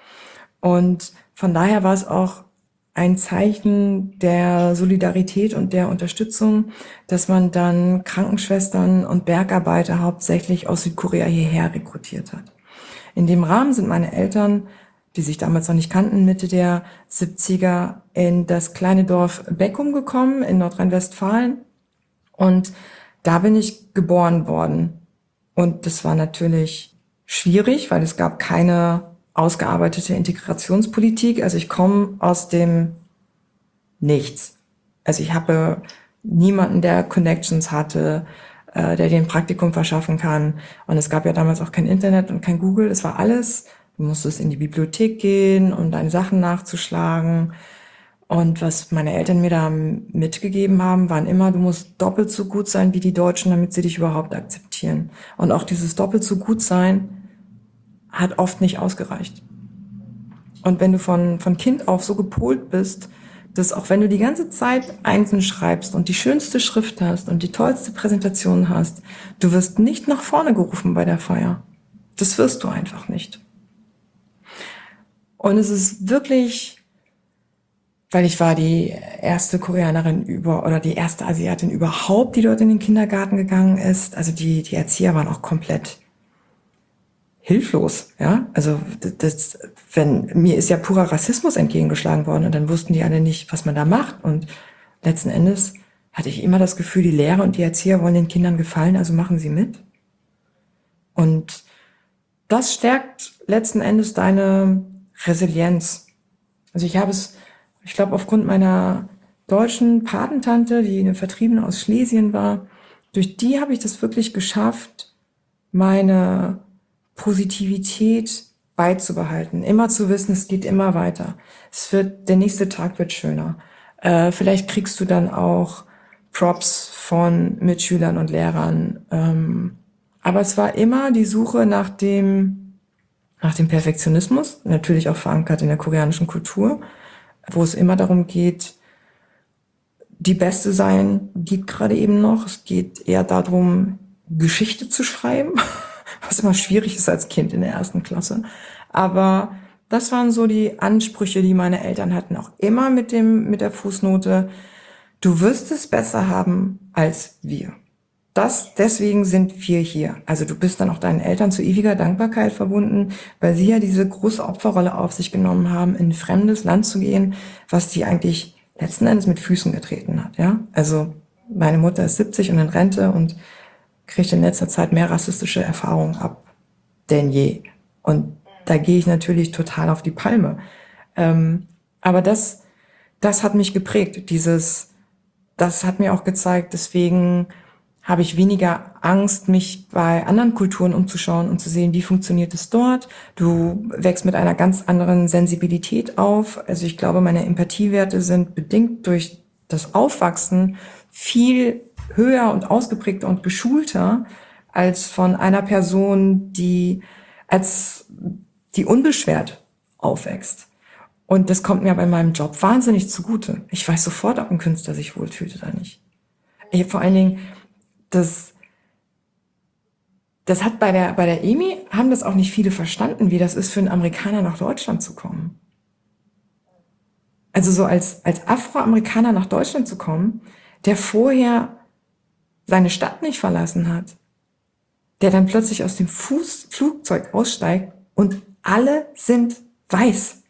Und von daher war es auch ein Zeichen der Solidarität und der Unterstützung, dass man dann Krankenschwestern und Bergarbeiter hauptsächlich aus Südkorea hierher rekrutiert hat. In dem Rahmen sind meine Eltern, die sich damals noch nicht kannten, Mitte der siebziger in das kleine Dorf Beckum gekommen in Nordrhein-Westfalen. Und da bin ich geboren worden. Und das war natürlich schwierig, weil es gab keine ausgearbeitete Integrationspolitik. Also ich komme aus dem Nichts. Also ich habe niemanden, der Connections hatte, äh, der dir ein Praktikum verschaffen kann. Und es gab ja damals auch kein Internet und kein Google. Es war alles, du musstest in die Bibliothek gehen, um deine Sachen nachzuschlagen. Und was meine Eltern mir da mitgegeben haben, waren immer, du musst doppelt so gut sein wie die Deutschen, damit sie dich überhaupt akzeptieren. Und auch dieses doppelt so gut sein hat oft nicht ausgereicht. Und wenn du von, von Kind auf so gepolt bist, dass auch wenn du die ganze Zeit Einsen schreibst und die schönste Schrift hast und die tollste Präsentation hast, du wirst nicht nach vorne gerufen bei der Feier. Das wirst du einfach nicht. Und es ist wirklich, weil ich war die erste Koreanerin über oder die erste Asiatin überhaupt, die dort in den Kindergarten gegangen ist. Also die, die Erzieher waren auch komplett hilflos, ja. Also das, wenn mir ist ja purer Rassismus entgegengeschlagen worden und dann wussten die alle nicht, was man da macht. Und letzten Endes hatte ich immer das Gefühl, die Lehrer und die Erzieher wollen den Kindern gefallen, also machen sie mit. Und das stärkt letzten Endes deine Resilienz. Also ich habe es, ich glaube, aufgrund meiner deutschen Patentante, die eine Vertriebene aus Schlesien war, durch die habe ich das wirklich geschafft, meine Positivität beizubehalten, immer zu wissen, es geht immer weiter. Es wird, der nächste Tag wird schöner. Äh, vielleicht kriegst du dann auch Props von Mitschülern und Lehrern. Ähm, aber es war immer die Suche nach dem, nach dem Perfektionismus, natürlich auch verankert in der koreanischen Kultur, wo es immer darum geht, die Beste sein, geht gerade eben noch. Es geht eher darum, Geschichte zu schreiben, was immer schwierig ist als Kind in der ersten Klasse. Aber das waren so die Ansprüche, die meine Eltern hatten, auch immer mit dem, mit der Fußnote, du wirst es besser haben als wir. Das, deswegen sind wir hier. Also du bist dann auch deinen Eltern zu ewiger Dankbarkeit verbunden, weil sie ja diese große Opferrolle auf sich genommen haben, in ein fremdes Land zu gehen, was die eigentlich letzten Endes mit Füßen getreten hat, ja. Also meine Mutter ist siebzig und in Rente und kriegt in letzter Zeit mehr rassistische Erfahrungen ab denn je. Und da gehe ich natürlich total auf die Palme. Ähm, aber das, das hat mich geprägt. Dieses, das hat mir auch gezeigt, deswegen habe ich weniger Angst, mich bei anderen Kulturen umzuschauen und zu sehen, wie funktioniert es dort. Du wächst mit einer ganz anderen Sensibilität auf. Also ich glaube, meine Empathiewerte sind bedingt durch das Aufwachsen viel höher und ausgeprägter und geschulter als von einer Person, die als die unbeschwert aufwächst. Und das kommt mir bei meinem Job wahnsinnig zugute. Ich weiß sofort, ob ein Künstler sich wohlfühlt oder nicht. Ich, vor allen Dingen, das, das hat bei der, bei der E M I, haben das auch nicht viele verstanden, wie das ist für einen Amerikaner nach Deutschland zu kommen. Also so als, als Afroamerikaner nach Deutschland zu kommen, der vorher seine Stadt nicht verlassen hat, der dann plötzlich aus dem Fuß, Flugzeug aussteigt und alle sind weiß.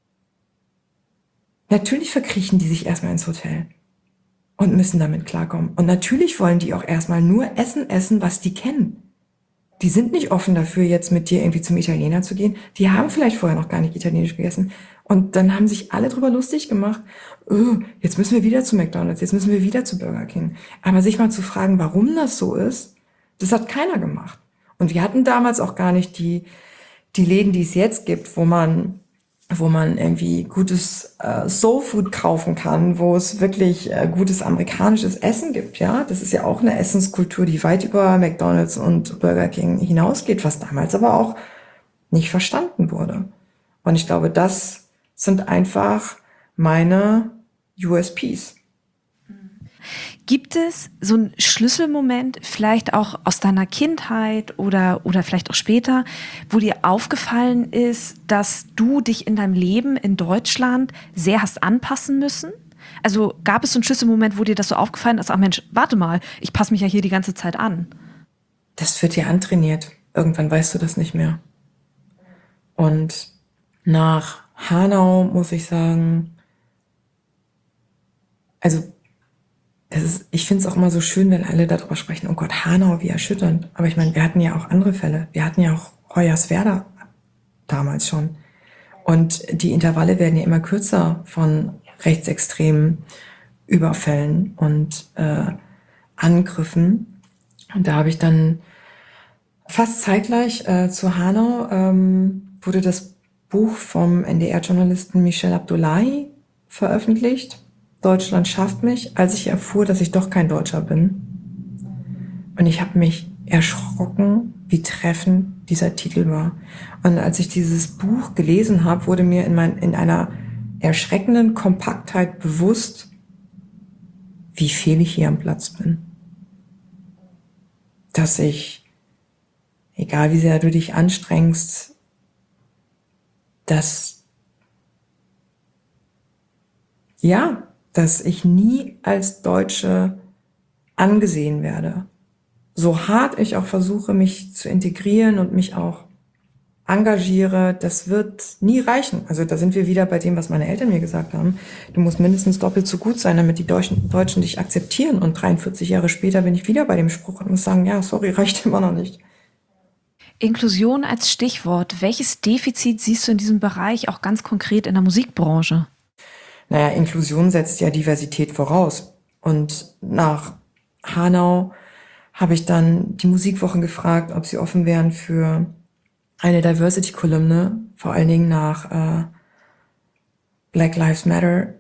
Natürlich verkriechen die sich erstmal ins Hotel und müssen damit klarkommen. Und natürlich wollen die auch erstmal nur Essen essen, was die kennen. Die sind nicht offen dafür, jetzt mit dir irgendwie zum Italiener zu gehen. Die haben vielleicht vorher noch gar nicht Italienisch gegessen. Und dann haben sich alle drüber lustig gemacht. Oh, jetzt müssen wir wieder zu McDonald's, jetzt müssen wir wieder zu Burger King. Aber sich mal zu fragen, warum das so ist, das hat keiner gemacht. Und wir hatten damals auch gar nicht die, die Läden, die es jetzt gibt, wo man, wo man irgendwie gutes äh, Soul Food kaufen kann, wo es wirklich äh, gutes amerikanisches Essen gibt, ja. Das ist ja auch eine Essenskultur, die weit über McDonald's und Burger King hinausgeht, was damals aber auch nicht verstanden wurde. Und ich glaube, das sind einfach meine U S Ps. Gibt es so einen Schlüsselmoment, vielleicht auch aus deiner Kindheit oder, oder vielleicht auch später, wo dir aufgefallen ist, dass du dich in deinem Leben in Deutschland sehr hast anpassen müssen? Also gab es so einen Schlüsselmoment, wo dir das so aufgefallen ist, ach Mensch, warte mal, ich passe mich ja hier die ganze Zeit an. Das wird dir antrainiert. Irgendwann weißt du das nicht mehr. Und nach Hanau muss ich sagen, also das ist, ich finde es auch immer so schön, wenn alle darüber sprechen, oh Gott, Hanau, wie erschütternd. Aber ich meine, wir hatten ja auch andere Fälle. Wir hatten ja auch Hoyerswerda. damals schon. Und die Intervalle werden ja immer kürzer von rechtsextremen Überfällen und äh, Angriffen. Und da habe ich dann fast zeitgleich äh, zu Hanau ähm, wurde das Buch vom N D R-Journalisten Michel Abdullahi veröffentlicht. Deutschland schafft mich, als ich erfuhr, dass ich doch kein Deutscher bin. Und ich habe mich erschrocken, wie treffend dieser Titel war. Und als ich dieses Buch gelesen habe, wurde mir in, mein, in einer erschreckenden Kompaktheit bewusst, wie fehl ich hier am Platz bin. Dass ich, egal wie sehr du dich anstrengst, dass, ja, dass ich nie als Deutsche angesehen werde. So hart ich auch versuche, mich zu integrieren und mich auch engagiere, das wird nie reichen. Also da sind wir wieder bei dem, was meine Eltern mir gesagt haben. Du musst mindestens doppelt so gut sein, damit die Deutschen, Deutschen dich akzeptieren. Und dreiundvierzig Jahre später bin ich wieder bei dem Spruch und muss sagen, ja, sorry, reicht immer noch nicht. Inklusion als Stichwort. Welches Defizit siehst du in diesem Bereich auch ganz konkret in der Musikbranche? Naja, Inklusion setzt ja Diversität voraus. Und nach Hanau habe ich dann die Musikwochen gefragt, ob sie offen wären für eine Diversity-Kolumne, vor allen Dingen nach äh, Black Lives Matter.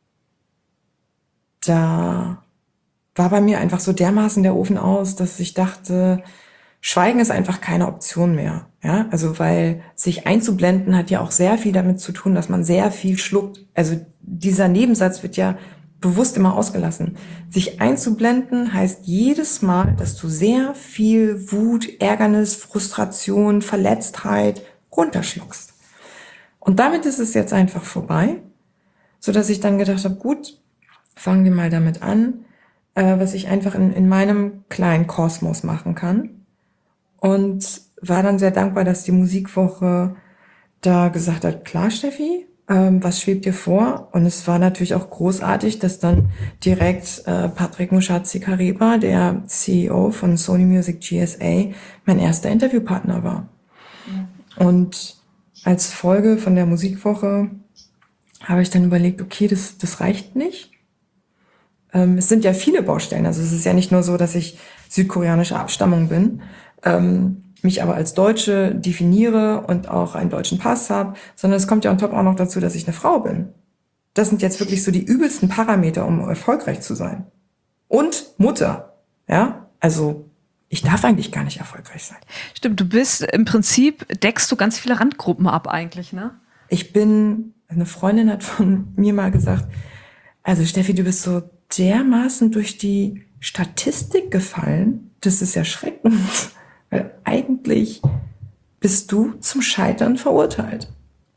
Da war bei mir einfach so dermaßen der Ofen aus, dass ich dachte, Schweigen ist einfach keine Option mehr. Ja, also weil sich einzublenden hat ja auch sehr viel damit zu tun, dass man sehr viel schluckt. Also dieser Nebensatz wird ja bewusst immer ausgelassen. Sich einzublenden heißt jedes Mal, dass du sehr viel Wut, Ärgernis, Frustration, Verletztheit runterschluckst. Und damit ist es jetzt einfach vorbei, so dass ich dann gedacht habe, gut, fangen wir mal damit an, äh, was ich einfach in, in meinem kleinen Kosmos machen kann. Und war dann sehr dankbar, dass die Musikwoche da gesagt hat, klar, Steffi, ähm, was schwebt dir vor? Und es war natürlich auch großartig, dass dann direkt äh, Patrick Mushatzi-Kareba, der C E O von Sony Music G S A, mein erster Interviewpartner war. Mhm. Und als Folge von der Musikwoche habe ich dann überlegt, okay, das, das reicht nicht. Ähm, es sind ja viele Baustellen. Also es ist ja nicht nur so, dass ich südkoreanischer Abstammung bin, ähm, mich aber als Deutsche definiere und auch einen deutschen Pass habe, sondern es kommt ja on top auch noch dazu, dass ich eine Frau bin. Das sind jetzt wirklich so die übelsten Parameter, um erfolgreich zu sein. Und Mutter, ja, also ich darf eigentlich gar nicht erfolgreich sein. Stimmt, du bist im Prinzip, deckst du ganz viele Randgruppen ab eigentlich, ne? Ich bin, eine Freundin hat von mir mal gesagt, also Steffi, du bist so dermaßen durch die Statistik gefallen, das ist erschreckend. Weil eigentlich bist du zum Scheitern verurteilt.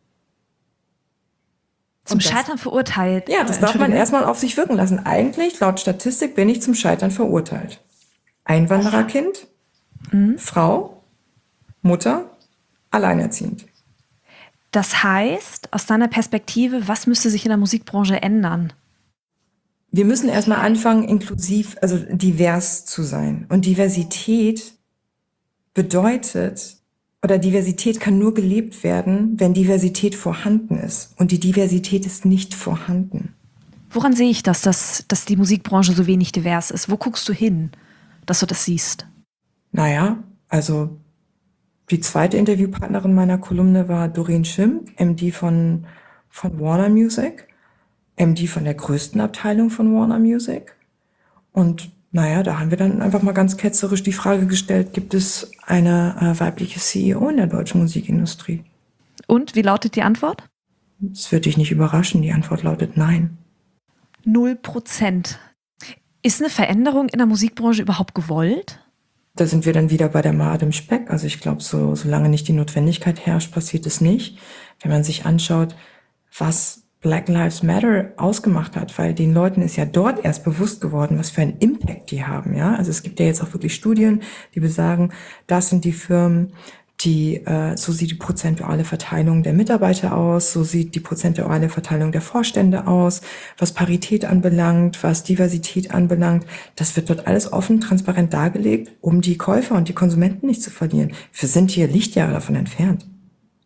Zum das, Scheitern verurteilt? Ja, das darf man erstmal auf sich wirken lassen. Eigentlich, laut Statistik, bin ich zum Scheitern verurteilt. Einwandererkind, mhm. Frau, Mutter, alleinerziehend. Das heißt, aus deiner Perspektive, was müsste sich in der Musikbranche ändern? Wir müssen erstmal anfangen, inklusiv, also divers zu sein. Und Diversität bedeutet, oder Diversität kann nur gelebt werden, wenn Diversität vorhanden ist. Und die Diversität ist nicht vorhanden. Woran sehe ich das, dass, dass die Musikbranche so wenig divers ist? Wo guckst du hin, dass du das siehst? Naja, also die zweite Interviewpartnerin meiner Kolumne war Doreen Schimp, M D von, von Warner Music, M D von der größten Abteilung von Warner Music. Und naja, da haben wir dann einfach mal ganz ketzerisch die Frage gestellt, gibt es eine äh, weibliche C E O in der deutschen Musikindustrie? Und wie lautet die Antwort? Das wird dich nicht überraschen, die Antwort lautet nein. Null Prozent. Ist eine Veränderung in der Musikbranche überhaupt gewollt? Da sind wir dann wieder bei der Made im Speck. Also ich glaube, so, solange nicht die Notwendigkeit herrscht, passiert es nicht. Wenn man sich anschaut, was Black Lives Matter ausgemacht hat, weil den Leuten ist ja dort erst bewusst geworden, was für einen Impact die haben, ja. Also es gibt ja jetzt auch wirklich Studien, die besagen, das sind die Firmen, die, äh, so sieht die prozentuale Verteilung der Mitarbeiter aus, so sieht die prozentuale Verteilung der Vorstände aus, was Parität anbelangt, was Diversität anbelangt. Das wird dort alles offen, transparent dargelegt, um die Käufer und die Konsumenten nicht zu verlieren. Wir sind hier Lichtjahre davon entfernt.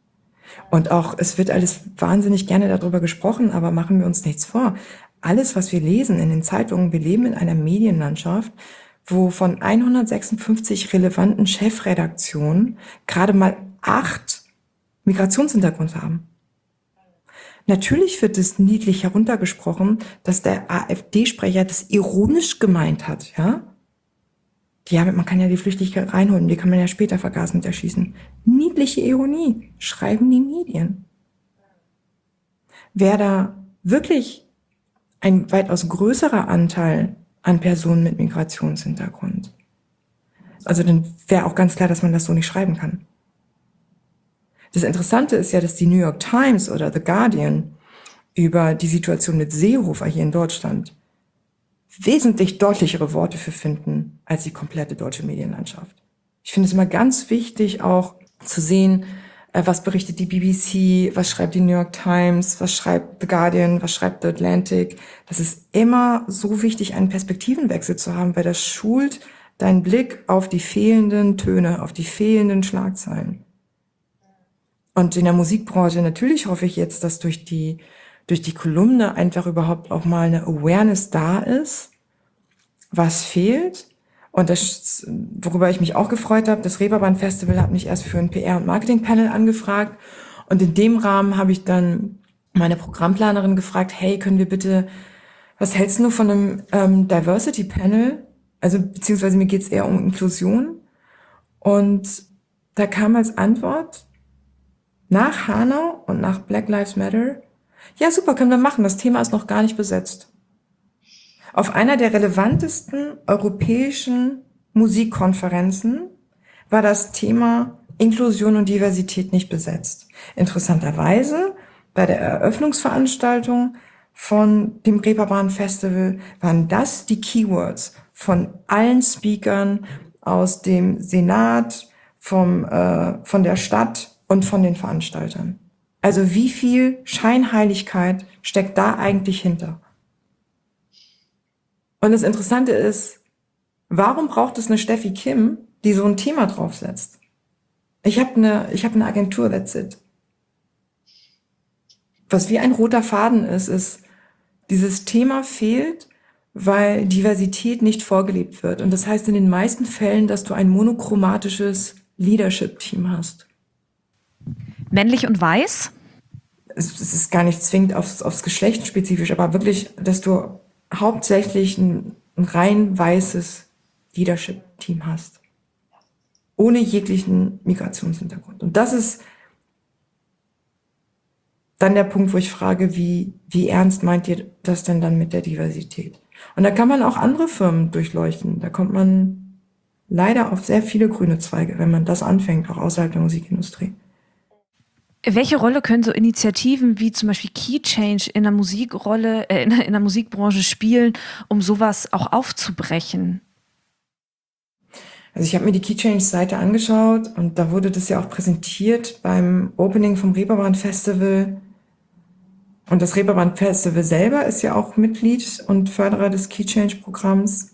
Und auch, es wird alles wahnsinnig gerne darüber gesprochen, aber machen wir uns nichts vor. Alles, was wir lesen in den Zeitungen, wir leben in einer Medienlandschaft, wo von hundertsechsundfünfzig relevanten Chefredaktionen gerade mal acht Migrationshintergrund haben. Natürlich wird es niedlich heruntergesprochen, dass der AfD-Sprecher das ironisch gemeint hat, ja? Ja, man kann ja die Flüchtlinge reinholen, die kann man ja später vergasen und erschießen. Niedliche Ironie, schreiben die Medien. Wer da wirklich ein weitaus größerer Anteil an Personen mit Migrationshintergrund, also dann wäre auch ganz klar, dass man das so nicht schreiben kann. Das Interessante ist ja, dass die New York Times oder The Guardian über die Situation mit Seehofer hier in Deutschland wesentlich deutlichere Worte für finden als die komplette deutsche Medienlandschaft. Ich finde es immer ganz wichtig, auch zu sehen, was berichtet die B B C, was schreibt die New York Times, was schreibt The Guardian, was schreibt The Atlantic. Das ist immer so wichtig, einen Perspektivenwechsel zu haben, weil das schult deinen Blick auf die fehlenden Töne, auf die fehlenden Schlagzeilen. Und in der Musikbranche natürlich hoffe ich jetzt, dass durch die durch die Kolumne einfach überhaupt auch mal eine Awareness da ist, was fehlt. Und das, worüber ich mich auch gefreut habe, das Reeperbahn Festival hat mich erst für ein P R- und Marketing-Panel angefragt. Und in dem Rahmen habe ich dann meine Programmplanerin gefragt, hey, können wir bitte, was hältst du von einem ähm, Diversity-Panel? Also beziehungsweise mir geht es eher um Inklusion. Und da kam als Antwort, nach Hanau und nach Black Lives Matter, ja, super, können wir machen. Das Thema ist noch gar nicht besetzt. Auf einer der relevantesten europäischen Musikkonferenzen war das Thema Inklusion und Diversität nicht besetzt. Interessanterweise bei der Eröffnungsveranstaltung von dem Reeperbahn Festival waren das die Keywords von allen Speakern aus dem Senat, vom, äh, von der Stadt und von den Veranstaltern. Also wie viel Scheinheiligkeit steckt da eigentlich hinter? Und das Interessante ist, warum braucht es eine Steffi Kim, die so ein Thema draufsetzt? Ich habe eine, ich habe eine Agentur, that's it. Was wie ein roter Faden ist, ist, dieses Thema fehlt, weil Diversität nicht vorgelebt wird. Und das heißt in den meisten Fällen, dass du ein monochromatisches Leadership-Team hast. Männlich und weiß? Es, es ist gar nicht zwingend aufs, aufs Geschlecht spezifisch, aber wirklich, dass du hauptsächlich ein, ein rein weißes Leadership-Team hast. Ohne jeglichen Migrationshintergrund. Und das ist dann der Punkt, wo ich frage, wie, wie ernst meint ihr das denn dann mit der Diversität? Und da kann man auch andere Firmen durchleuchten. Da kommt man leider auf sehr viele grüne Zweige, wenn man das anfängt, auch außerhalb der Musikindustrie. Welche Rolle können so Initiativen wie zum Beispiel Key Change in der Musikrolle, äh, in, in der Musikbranche spielen, um sowas auch aufzubrechen? Also ich habe mir die Key Change Seite angeschaut und da wurde das ja auch präsentiert beim Opening vom Reeperbahn Festival. Und das Reeperbahn Festival selber ist ja auch Mitglied und Förderer des Key Change Programms.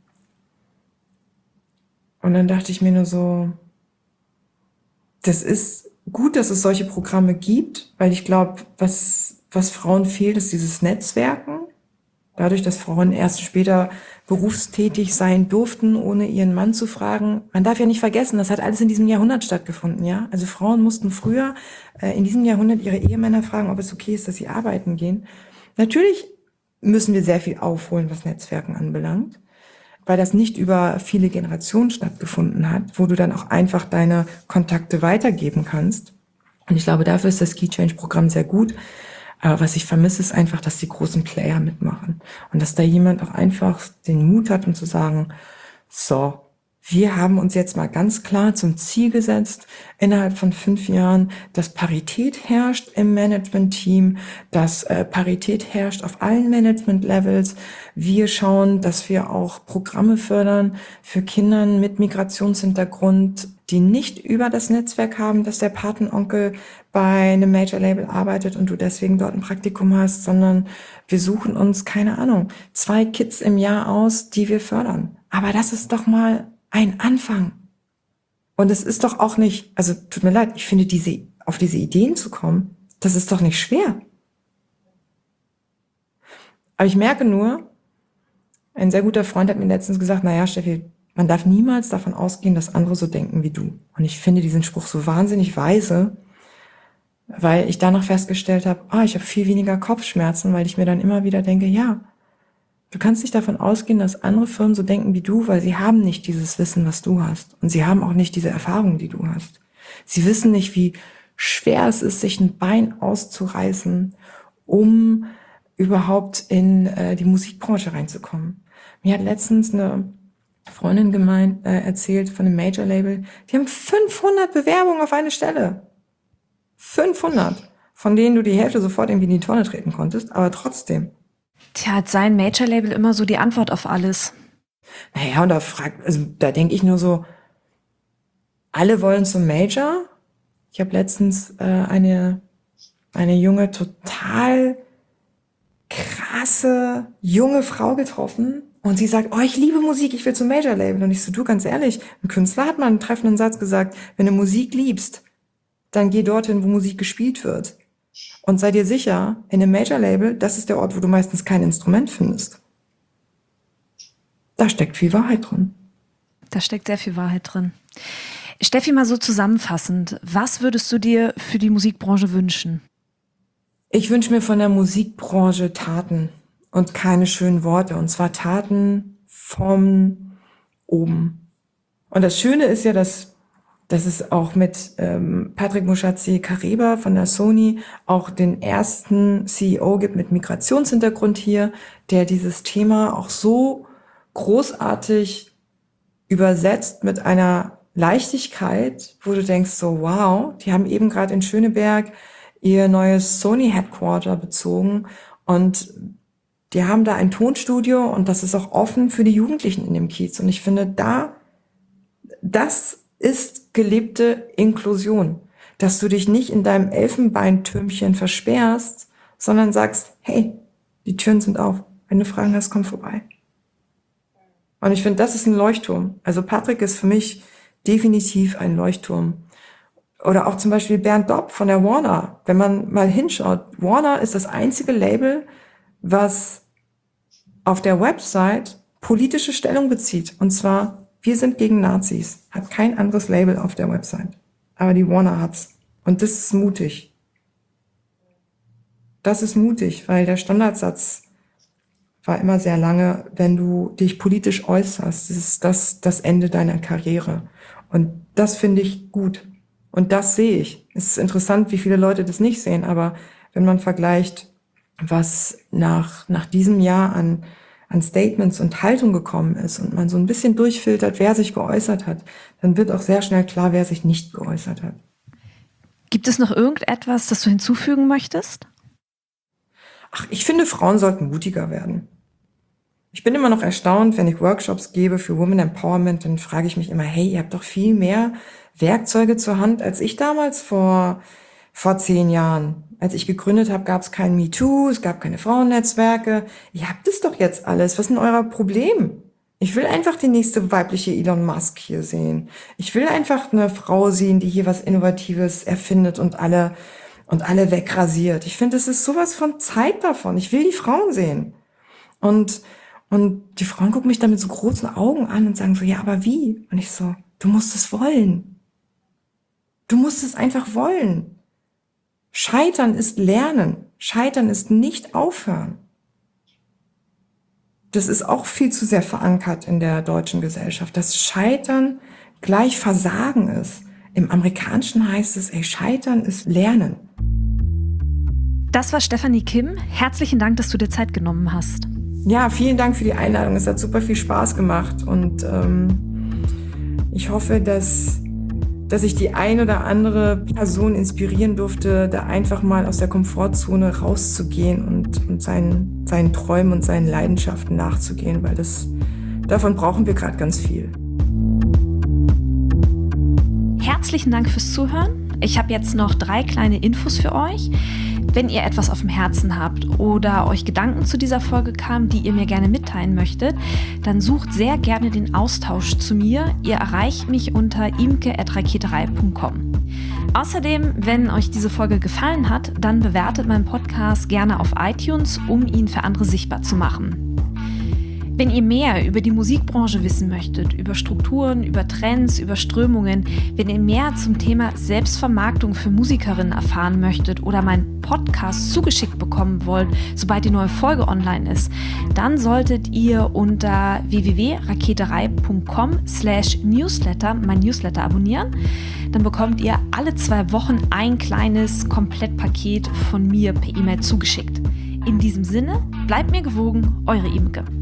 Und dann dachte ich mir nur so, das ist gut, dass es solche Programme gibt, weil ich glaube, was, was Frauen fehlt, ist dieses Netzwerken. Dadurch, dass Frauen erst später berufstätig sein durften, ohne ihren Mann zu fragen. Man darf ja nicht vergessen, das hat alles in diesem Jahrhundert stattgefunden, ja. Also Frauen mussten früher äh, in diesem Jahrhundert ihre Ehemänner fragen, ob es okay ist, dass sie arbeiten gehen. Natürlich müssen wir sehr viel aufholen, was Netzwerken anbelangt, weil das nicht über viele Generationen stattgefunden hat, wo du dann auch einfach deine Kontakte weitergeben kannst. Und ich glaube, dafür ist das Key Change Programm sehr gut. Aber was ich vermisse, ist einfach, dass die großen Player mitmachen. Und dass da jemand auch einfach den Mut hat, um zu sagen, so, wir haben uns jetzt mal ganz klar zum Ziel gesetzt, innerhalb von fünf Jahren, dass Parität herrscht im Management-Team, dass äh, Parität herrscht auf allen Management-Levels. Wir schauen, dass wir auch Programme fördern für Kinder mit Migrationshintergrund, die nicht über das Netzwerk haben, dass der Patenonkel bei einem Major-Label arbeitet und du deswegen dort ein Praktikum hast, sondern wir suchen uns, keine Ahnung, zwei Kids im Jahr aus, die wir fördern. Aber das ist doch mal ein Anfang. Und es ist doch auch nicht, also tut mir leid, ich finde diese auf diese Ideen zu kommen, das ist doch nicht schwer. Aber ich merke nur, ein sehr guter Freund hat mir letztens gesagt, naja, Steffi, man darf niemals davon ausgehen, dass andere so denken wie du. Und ich finde diesen Spruch so wahnsinnig weise, weil ich danach festgestellt habe, ah, ich habe viel weniger Kopfschmerzen, weil ich mir dann immer wieder denke, ja, du kannst nicht davon ausgehen, dass andere Firmen so denken wie du, weil sie haben nicht dieses Wissen, was du hast. Und sie haben auch nicht diese Erfahrung, die du hast. Sie wissen nicht, wie schwer es ist, sich ein Bein auszureißen, um überhaupt in äh, die Musikbranche reinzukommen. Mir hat letztens eine Freundin gemeint, äh, erzählt von einem Major-Label, die haben fünfhundert Bewerbungen auf eine Stelle. fünfhundert, von denen du die Hälfte sofort irgendwie in die Tonne treten konntest, aber trotzdem. Tja, hat sein Major-Label immer so die Antwort auf alles? Naja, und da fragt, also da denke ich nur so, alle wollen zum Major. Ich habe letztens äh, eine eine junge, total krasse, junge Frau getroffen und sie sagt, oh, ich liebe Musik, ich will zum Major-Label. Und ich so, du, ganz ehrlich, ein Künstler hat mal einen treffenden Satz gesagt, wenn du Musik liebst, dann geh dorthin, wo Musik gespielt wird. Und sei dir sicher, in einem Major-Label, das ist der Ort, wo du meistens kein Instrument findest. Da steckt viel Wahrheit drin. Da steckt sehr viel Wahrheit drin. Steffi, mal so zusammenfassend, was würdest du dir für die Musikbranche wünschen? Ich wünsche mir von der Musikbranche Taten und keine schönen Worte. Und zwar Taten von oben. Und das Schöne ist ja, dass, dass es auch mit ähm, Patrick Muschazzi-Kareba von der Sony auch den ersten C E O gibt mit Migrationshintergrund hier, der dieses Thema auch so großartig übersetzt mit einer Leichtigkeit, wo du denkst so, wow, die haben eben gerade in Schöneberg ihr neues Sony-Headquarter bezogen und die haben da ein Tonstudio und das ist auch offen für die Jugendlichen in dem Kiez. Und ich finde, da, das ist gelebte Inklusion, dass du dich nicht in deinem Elfenbeintürmchen versperrst, sondern sagst, hey, die Türen sind auf, wenn du Fragen hast, komm vorbei. Und ich finde, das ist ein Leuchtturm. Also Patrick ist für mich definitiv ein Leuchtturm. Oder auch zum Beispiel Bernd Dopp von der Warner. Wenn man mal hinschaut, Warner ist das einzige Label, was auf der Website politische Stellung bezieht. Und zwar, wir sind gegen Nazis. Hat kein anderes Label auf der Website. Aber die Warner hat's. Und das ist mutig. Das ist mutig, weil der Standardsatz war immer sehr lange, wenn du dich politisch äußerst, das ist das, das Ende deiner Karriere. Und das finde ich gut. Und das sehe ich. Es ist interessant, wie viele Leute das nicht sehen, aber wenn man vergleicht, was nach, nach diesem Jahr an, an Statements und Haltung gekommen ist und man so ein bisschen durchfiltert, wer sich geäußert hat, dann wird auch sehr schnell klar, wer sich nicht geäußert hat. Gibt es noch irgendetwas, das du hinzufügen möchtest? Ach, ich finde, Frauen sollten mutiger werden. Ich bin immer noch erstaunt, wenn ich Workshops gebe für Women Empowerment, dann frage ich mich immer, hey, ihr habt doch viel mehr Werkzeuge zur Hand als ich damals vor vor zehn Jahren. Als ich gegründet habe, gab es kein MeToo, es gab keine Frauennetzwerke. Ihr habt es doch jetzt alles. Was ist denn euer Problem? Ich will einfach die nächste weibliche Elon Musk hier sehen. Ich will einfach eine Frau sehen, die hier was Innovatives erfindet und alle und alle wegrasiert. Ich finde, es ist sowas von Zeit davon. Ich will die Frauen sehen. Und Und die Frauen gucken mich dann mit so großen Augen an und sagen so, ja, aber wie? Und ich so, du musst es wollen. Du musst es einfach wollen. Scheitern ist Lernen. Scheitern ist nicht aufhören. Das ist auch viel zu sehr verankert in der deutschen Gesellschaft, dass Scheitern gleich Versagen ist. Im Amerikanischen heißt es, ey, Scheitern ist Lernen. Das war Stefanie Kim. Herzlichen Dank, dass du dir Zeit genommen hast. Ja, vielen Dank für die Einladung. Es hat super viel Spaß gemacht und ähm, ich hoffe, dass, dass ich die ein oder andere Person inspirieren durfte, da einfach mal aus der Komfortzone rauszugehen und, und seinen, seinen Träumen und seinen Leidenschaften nachzugehen, weil das, davon brauchen wir gerade ganz viel. Herzlichen Dank fürs Zuhören. Ich habe jetzt noch drei kleine Infos für euch. Wenn ihr etwas auf dem Herzen habt oder euch Gedanken zu dieser Folge kamen, die ihr mir gerne mitteilen möchtet, dann sucht sehr gerne den Austausch zu mir. Ihr erreicht mich unter imke at raketerei punkt com. Außerdem, wenn euch diese Folge gefallen hat, dann bewertet meinen Podcast gerne auf iTunes, um ihn für andere sichtbar zu machen. Wenn ihr mehr über die Musikbranche wissen möchtet, über Strukturen, über Trends, über Strömungen, wenn ihr mehr zum Thema Selbstvermarktung für Musikerinnen erfahren möchtet oder meinen Podcast zugeschickt bekommen wollt, sobald die neue Folge online ist, dann solltet ihr unter w w w punkt raketerei punkt com slash newsletter mein Newsletter abonnieren. Dann bekommt ihr alle zwei Wochen ein kleines Komplettpaket von mir per E-Mail zugeschickt. In diesem Sinne, bleibt mir gewogen, eure Imke.